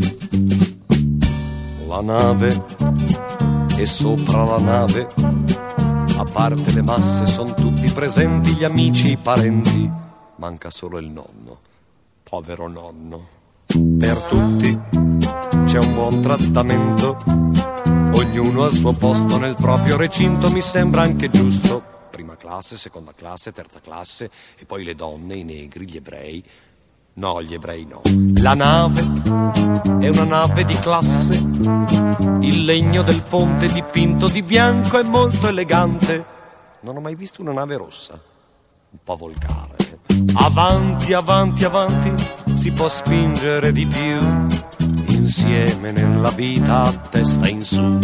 Speaker 4: La nave e sopra la nave, a parte le masse, son tutti presenti, gli amici, i parenti, manca solo il nonno, povero nonno. Per tutti c'è un buon trattamento, ognuno al suo posto nel proprio recinto, mi sembra anche giusto. Prima classe, seconda classe, terza classe, e poi le donne, i negri, gli ebrei. No, gli ebrei no. La nave è una nave di classe, il legno del ponte dipinto di bianco è molto elegante. Non ho mai visto una nave rossa, un po' volgare. Avanti, avanti, avanti, si può spingere di più, insieme nella vita a testa in su.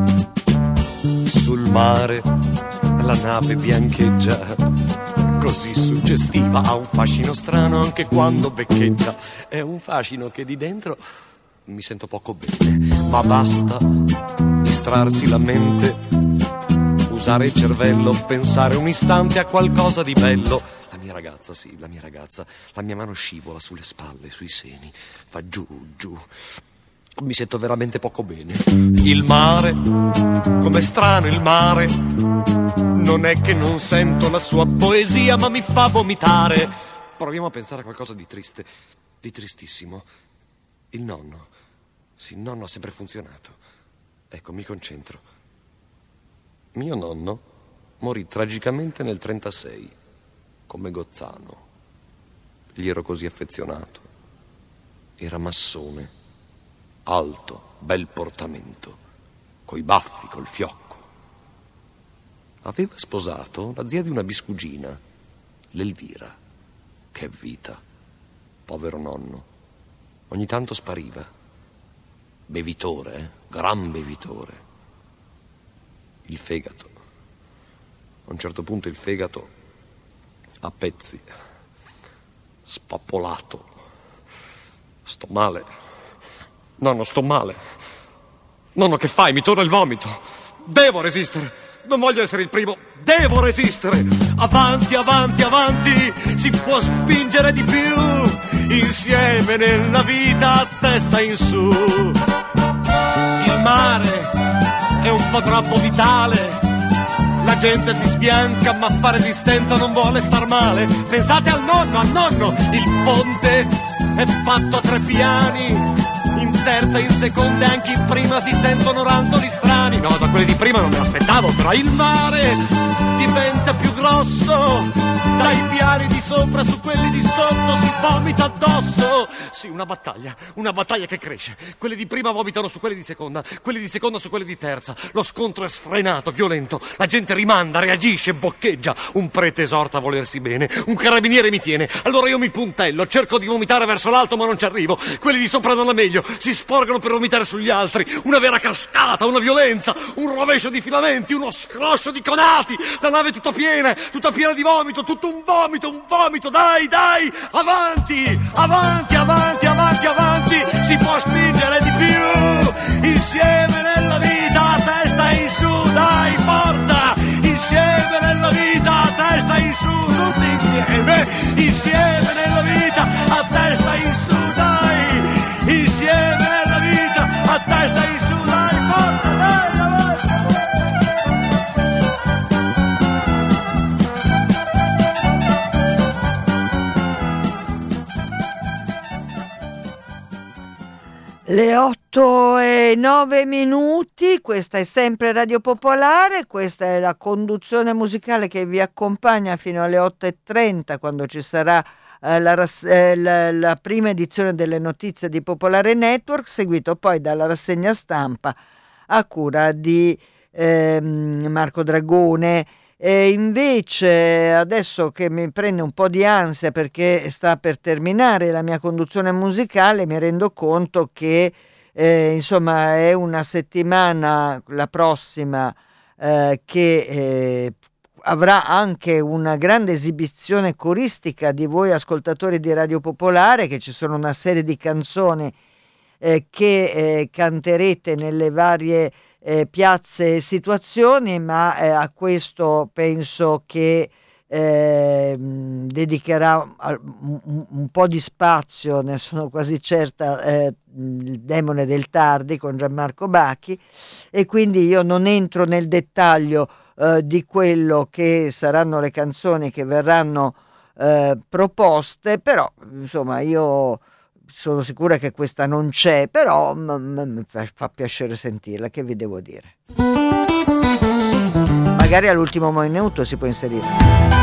Speaker 4: Sul mare la nave biancheggia, così suggestiva, ha un fascino strano anche quando beccheggia. È un fascino che di dentro mi sento poco bene, ma basta distrarsi la mente, usare il cervello, pensare un istante a qualcosa di bello. La mia ragazza, sì, la mia ragazza, la mia mano scivola sulle spalle, sui seni, va giù, giù. Mi sento veramente poco bene. Il mare, com'è strano il mare, Non è che non sento la sua poesia, ma mi fa vomitare. Proviamo a pensare a qualcosa di triste, di tristissimo. Il nonno. Sì, il nonno ha sempre funzionato. Ecco, mi concentro. Mio nonno morì tragicamente nel 1936, come Gozzano. Gli ero così affezionato. Era massone, alto, bel portamento, coi baffi, col fiocco. Aveva sposato la zia di una biscugina, l'Elvira. Che vita, povero nonno. Ogni tanto spariva. Bevitore, gran bevitore. Il fegato. A un certo punto il fegato a pezzi, spappolato. Sto male. Nonno, sto male. Nonno, che fai? Mi torna il vomito. Devo resistere. Non voglio essere il primo. Devo resistere. Avanti, avanti, avanti. Si può spingere di più. Insieme nella vita, a testa in su. Il mare è un po' troppo vitale. La gente si sbianca, ma fa resistenza, non vuole star male. Pensate al nonno, al nonno. Il ponte è fatto a 3 piani. In terza, in seconda e anche in prima si sentono rantoli strani. No, da quelli di prima non me l'aspettavo, però il mare diventa più grosso. Dai piani di sopra su quelli di sotto si vomita addosso. Sì, una battaglia che cresce. Quelli di prima vomitano su quelli di seconda, quelli di seconda su quelli di terza. Lo scontro è sfrenato, violento. La gente rimanda, reagisce, boccheggia. Un prete esorta a volersi bene, un carabiniere mi tiene. Allora io mi puntello, cerco di vomitare verso l'alto ma non ci arrivo. Quelli di sopra non la meglio, si sporcano per vomitare sugli altri. Una vera cascata, una violenza, un rovescio di filamenti, uno scroscio di conati. La nave tutta piena di vomito, tutto un vomito, dai, avanti, avanti, avanti, avanti, avanti, si può spingere di più, insieme nella vita, a testa in su, dai, forza, insieme nella vita, a testa in su, tutti insieme nella vita, a testa in su, dai, insieme nella vita, a testa in su, dai, forza, dai, avanti.
Speaker 1: Le 8:09, questa è sempre Radio Popolare, questa è la conduzione musicale che vi accompagna fino alle 8:30 quando ci sarà la prima edizione delle notizie di Popolare Network, seguito poi dalla rassegna stampa a cura di Marco Dragone. E invece adesso che mi prende un po' di ansia perché sta per terminare la mia conduzione musicale, mi rendo conto che insomma è una settimana, la prossima, che avrà anche una grande esibizione coristica di voi ascoltatori di Radio Popolare, che ci sono una serie di canzoni che canterete nelle varie piazze e situazioni, ma a questo penso che dedicherà un po' di spazio, ne sono quasi certa, il Demone del Tardi con Gianmarco Bacchi, e quindi io non entro nel dettaglio di quello che saranno le canzoni che verranno proposte, però insomma io sono sicura che questa non c'è, però mi fa piacere sentirla, che vi devo dire. Magari all'ultimo minuto si può inserire.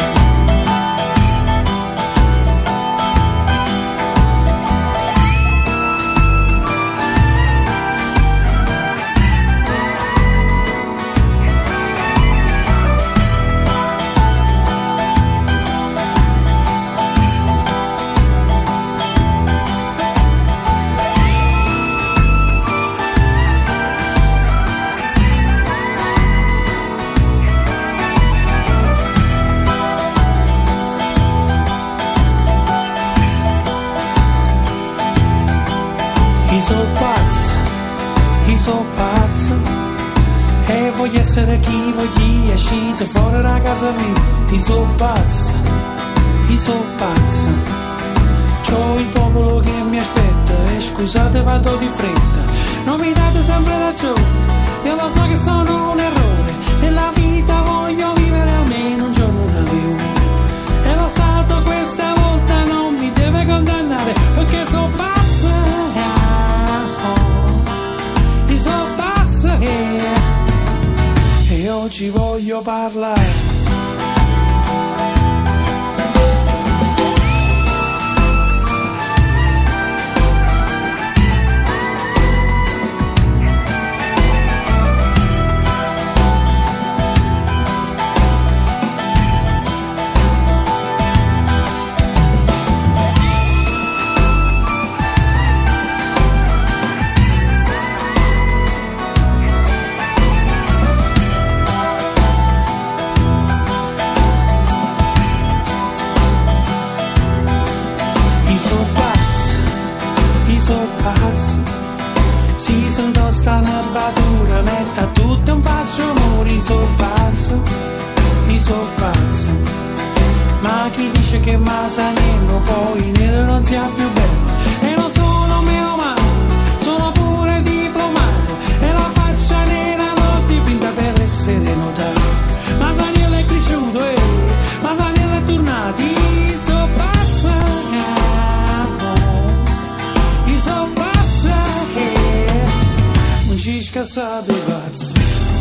Speaker 8: So pazzo e voglio essere chi voglio uscire fuori da casa mia. Io so pazzo, c'ho il popolo che mi aspetta e scusate vado di fretta, non mi date sempre ragione, io lo so che sono un errore, nella vita voglio ci voglio parlare.
Speaker 5: Si sento sta nervatura, metta tutto un faccio muri, so pazzo, ma chi dice che Masanello poi nero non sia più bello, e non sono meno male, sono pure diplomato, e la faccia nera non dipinta per essere notato, Masanello è cresciuto, Masanello è tornato, so pazzo, ci scassato i pazzi.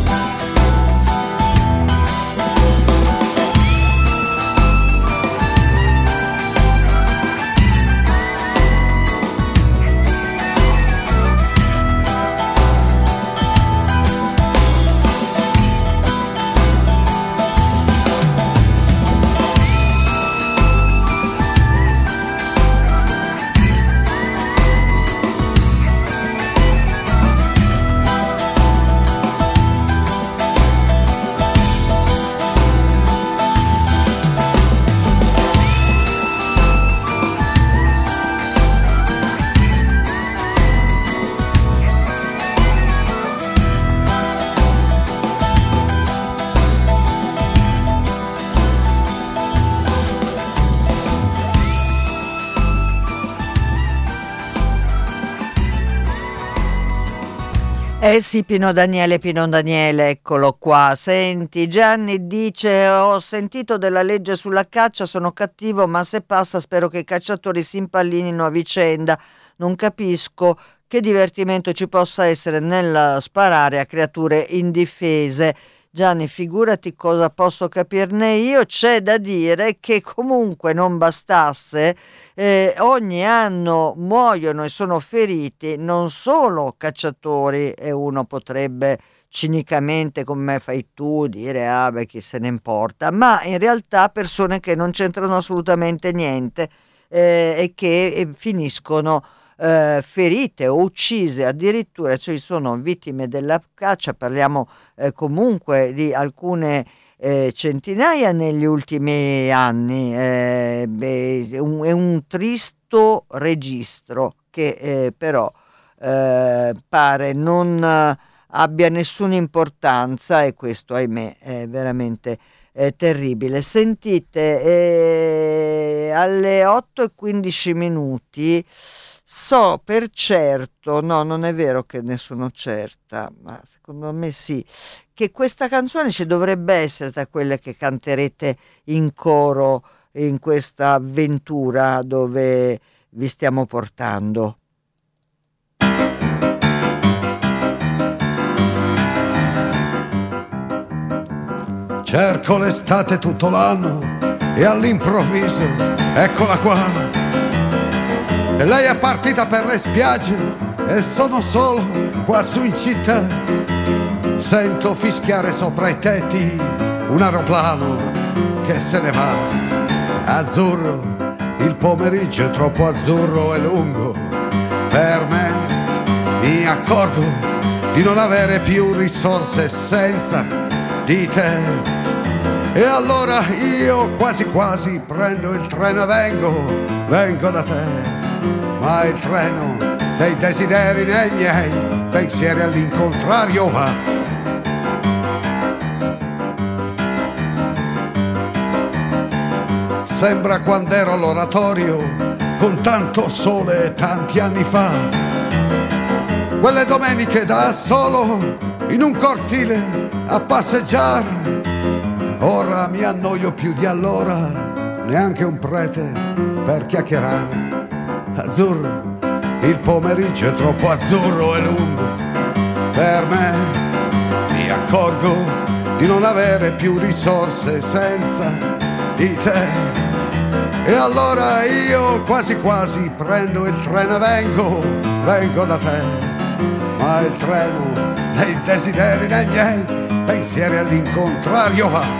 Speaker 1: Eh sì, Pino Daniele, eccolo qua. Senti, Gianni dice: ho sentito della legge sulla caccia, sono cattivo, ma se passa spero che i cacciatori si impallinino a vicenda. Non capisco che divertimento ci possa essere nel sparare a creature indifese. Gianni, figurati cosa posso capirne io. C'è da dire che comunque non bastasse, ogni anno muoiono e sono feriti non solo cacciatori, e uno potrebbe cinicamente, come fai tu, dire ah beh, chi se ne importa, ma in realtà persone che non c'entrano assolutamente niente e che finiscono ferite o uccise addirittura, cioè sono vittime della caccia. Parliamo comunque di alcune centinaia negli ultimi anni. È un tristo registro che però pare non abbia nessuna importanza, e questo ahimè è veramente terribile. Sentite, alle 8:15 so per certo, no, non è vero che ne sono certa, ma secondo me sì, che questa canzone ci dovrebbe essere tra quelle che canterete in coro in questa avventura dove vi stiamo portando.
Speaker 4: Cerco l'estate tutto l'anno e all'improvviso eccola qua. E lei è partita per le spiagge e sono solo qua su in città. Sento fischiare sopra i tetti un aeroplano che se ne va. Azzurro, il pomeriggio è troppo azzurro e lungo per me. Mi accorgo di non avere più risorse senza di te. E allora io quasi quasi prendo il treno e vengo da te. Ma il treno dei desideri nei miei pensieri all'incontrario va. Sembra quando ero all'oratorio con tanto sole e tanti anni fa. Quelle domeniche da solo in un cortile a passeggiare. Ora mi annoio più di allora, neanche un prete per chiacchierare. Azzurro, il pomeriggio è troppo azzurro e lungo per me. Mi accorgo
Speaker 9: di non avere più risorse senza di te. E allora io quasi quasi prendo il treno e vengo da te. Ma il treno dei desideri, dei miei pensieri all'incontrario va.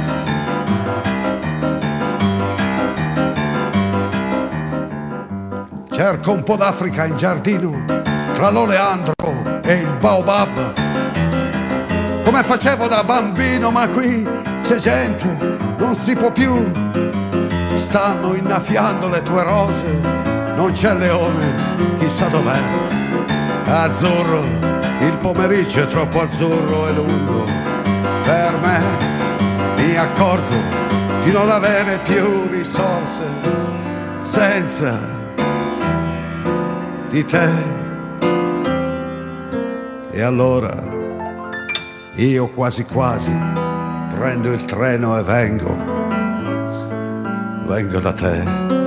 Speaker 9: Cerco un po' d'Africa in giardino tra l'oleandro e il baobab, come facevo da bambino, ma qui c'è gente, non si può più. Stanno innaffiando le tue rose, non c'è il leone, chissà dov'è. Azzurro, il pomeriggio è troppo azzurro e lungo per me. Mi accorgo di non avere più risorse senza di te. E allora io quasi quasi prendo il treno e vengo da te.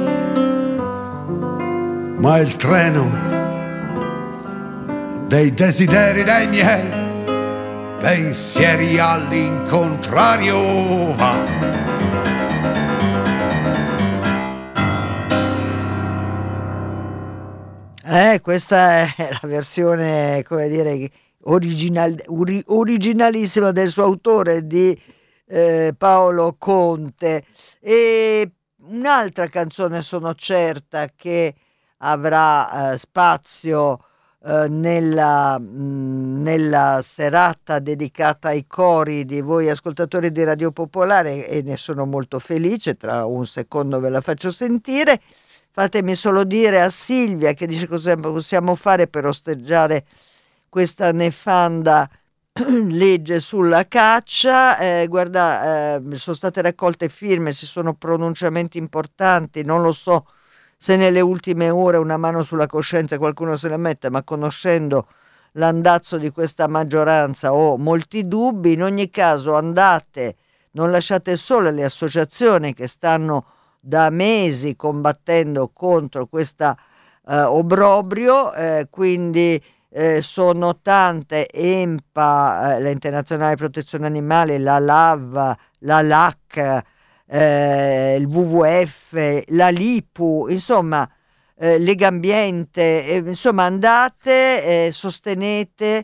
Speaker 9: Ma il treno dei desideri, dei miei pensieri all'incontrario va.
Speaker 1: Questa è la versione, come dire, originalissima del suo autore, di Paolo Conte. E un'altra canzone sono certa che avrà spazio nella serata dedicata ai cori di voi ascoltatori di Radio Popolare, e ne sono molto felice. Tra un secondo ve la faccio sentire. Fatemi solo dire a Silvia, che dice cosa possiamo fare per osteggiare questa nefanda legge sulla caccia. Sono state raccolte firme, ci sono pronunciamenti importanti, non lo so se nelle ultime ore una mano sulla coscienza qualcuno se la mette, ma conoscendo l'andazzo di questa maggioranza ho molti dubbi. In ogni caso andate, non lasciate sole le associazioni che stanno da mesi combattendo contro questa obbrobrio, quindi sono tante: EMPA, l'Internazionale Protezione Animale, la LAV, la LAC, il WWF, la LIPU, insomma Legambiente, insomma andate, sostenete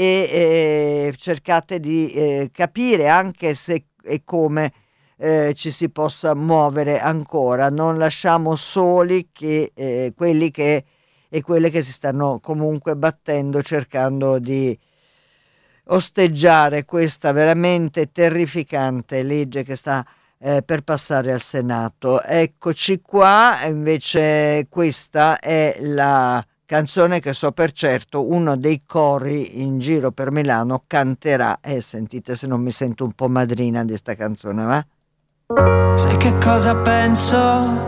Speaker 1: e cercate di capire anche se e come ci si possa muovere ancora. Non lasciamo soli quelli che e quelle che si stanno comunque battendo, cercando di osteggiare questa veramente terrificante legge che sta per passare al Senato. Eccoci qua. Invece questa è la canzone che so per certo uno dei cori in giro per Milano canterà, e sentite se non mi sento un po' madrina di sta canzone, va?
Speaker 10: Sai che cosa penso?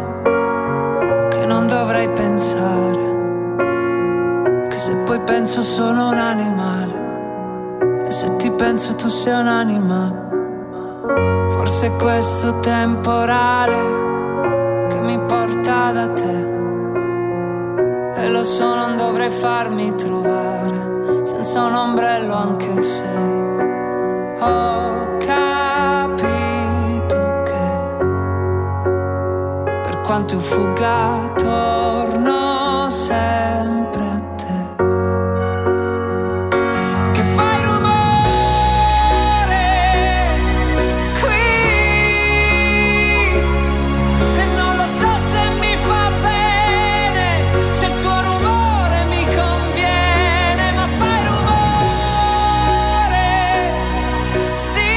Speaker 10: Che non dovrei pensare, che se poi penso sono un animale, e se ti penso tu sei un'anima. Forse questo temporale che mi porta da te, e lo so non dovrei farmi trovare senza un ombrello, anche se ho capito quanto io fugga torno sempre a te, che fai rumore qui e non lo so se mi fa bene, se il tuo rumore mi conviene, ma fai rumore, sì,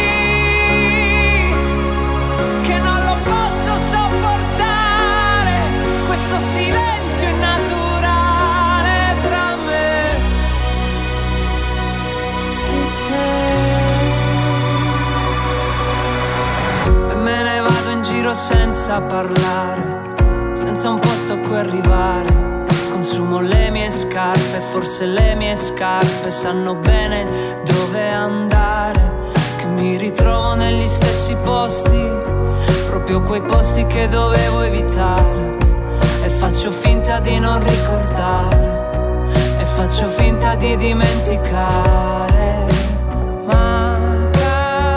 Speaker 10: che non lo posso sopportare. Questo silenzio innaturale tra me e te. E me ne vado in giro senza parlare, senza un posto a cui arrivare. Consumo le mie scarpe, forse le mie scarpe sanno bene dove andare, che mi ritrovo negli stessi posti, proprio quei posti che dovevo evitare. E faccio finta di non ricordare, e faccio finta di dimenticare, ma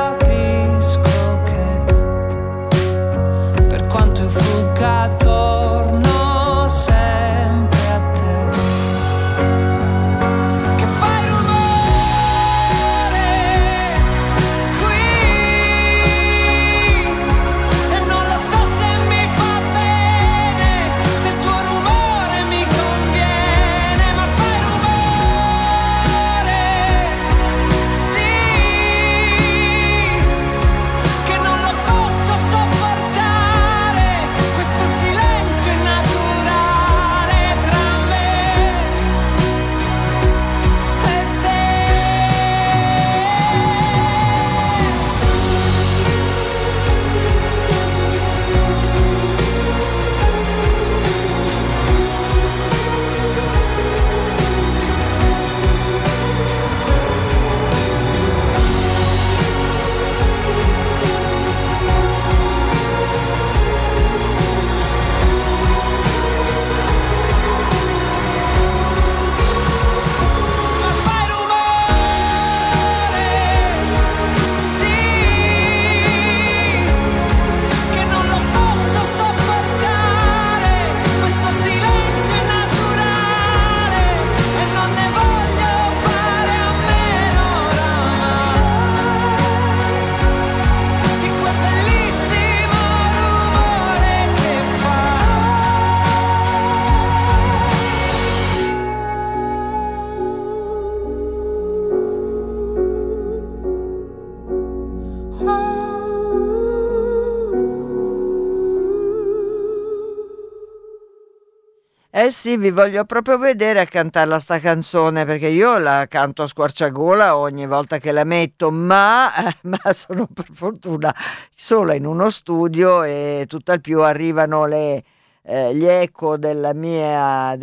Speaker 1: Eh sì, vi voglio proprio vedere a cantarla sta canzone, perché io la canto a squarciagola ogni volta che la metto, ma sono per fortuna sola in uno studio e tutt'al più arrivano gli eco della mia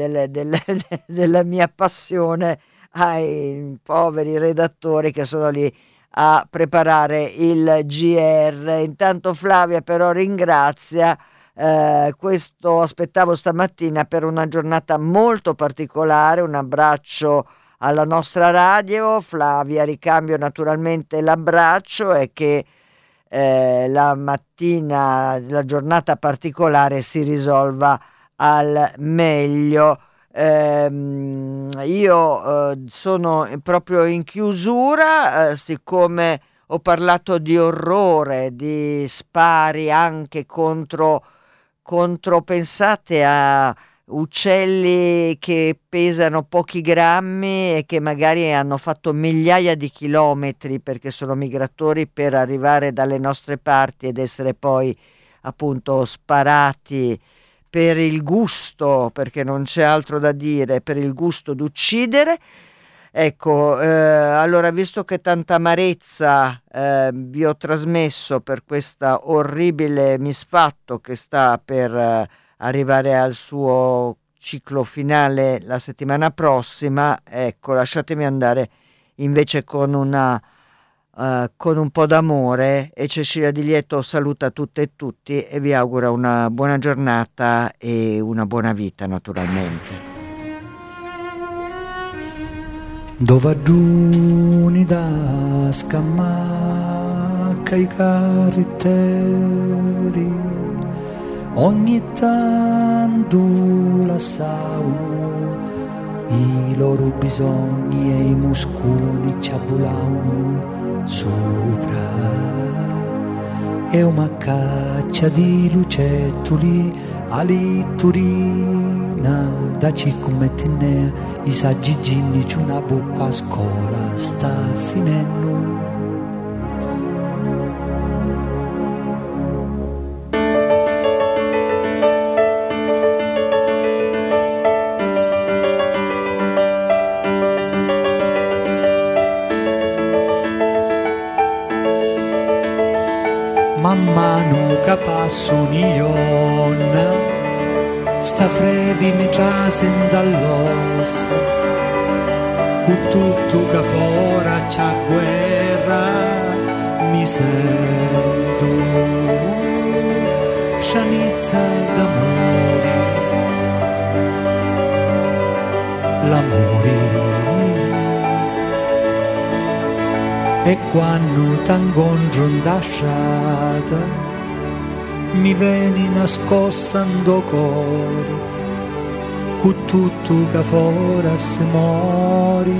Speaker 1: passione ai poveri redattori che sono lì a preparare il GR. Intanto Flavia però ringrazia. Questo aspettavo stamattina per una giornata molto particolare. Un abbraccio alla nostra radio, Flavia. Ricambio naturalmente l'abbraccio e che la mattina, la giornata particolare si risolva al meglio. Io sono proprio in chiusura, siccome ho parlato di orrore, di spari anche contro pensate a uccelli che pesano pochi grammi e che magari hanno fatto migliaia di chilometri perché sono migratori per arrivare dalle nostre parti ed essere poi appunto sparati per il gusto, perché non c'è altro da dire, per il gusto d'uccidere. Ecco, allora, visto che tanta amarezza vi ho trasmesso per questa orribile misfatto che sta per arrivare al suo ciclo finale la settimana prossima, ecco, lasciatemi andare invece con un po' d'amore, e Cecilia Di Lieto saluta tutte e tutti e vi augura una buona giornata e una buona vita naturalmente.
Speaker 8: Dove giuni da scamacca i carritteri, ogni tanto la sauno, i loro bisogni e i muscoli ci abbulavano sopra. E una caccia di lucettoli all'itturina da circummettinea. I saggi ginni c'è una bucca a scuola sta finendo. Man mano che passo un'ionna sta frevi mi trasen dall'ossa, con tutto che fora c'ha guerra mi sento scianizza d'amore, l'amore. E quando t'incontro da strada mi veni nascostando cori, con tutto che fora si mori,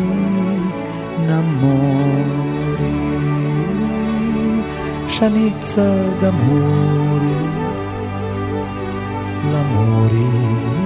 Speaker 8: n'amori, scianizza d'amore, l'amore.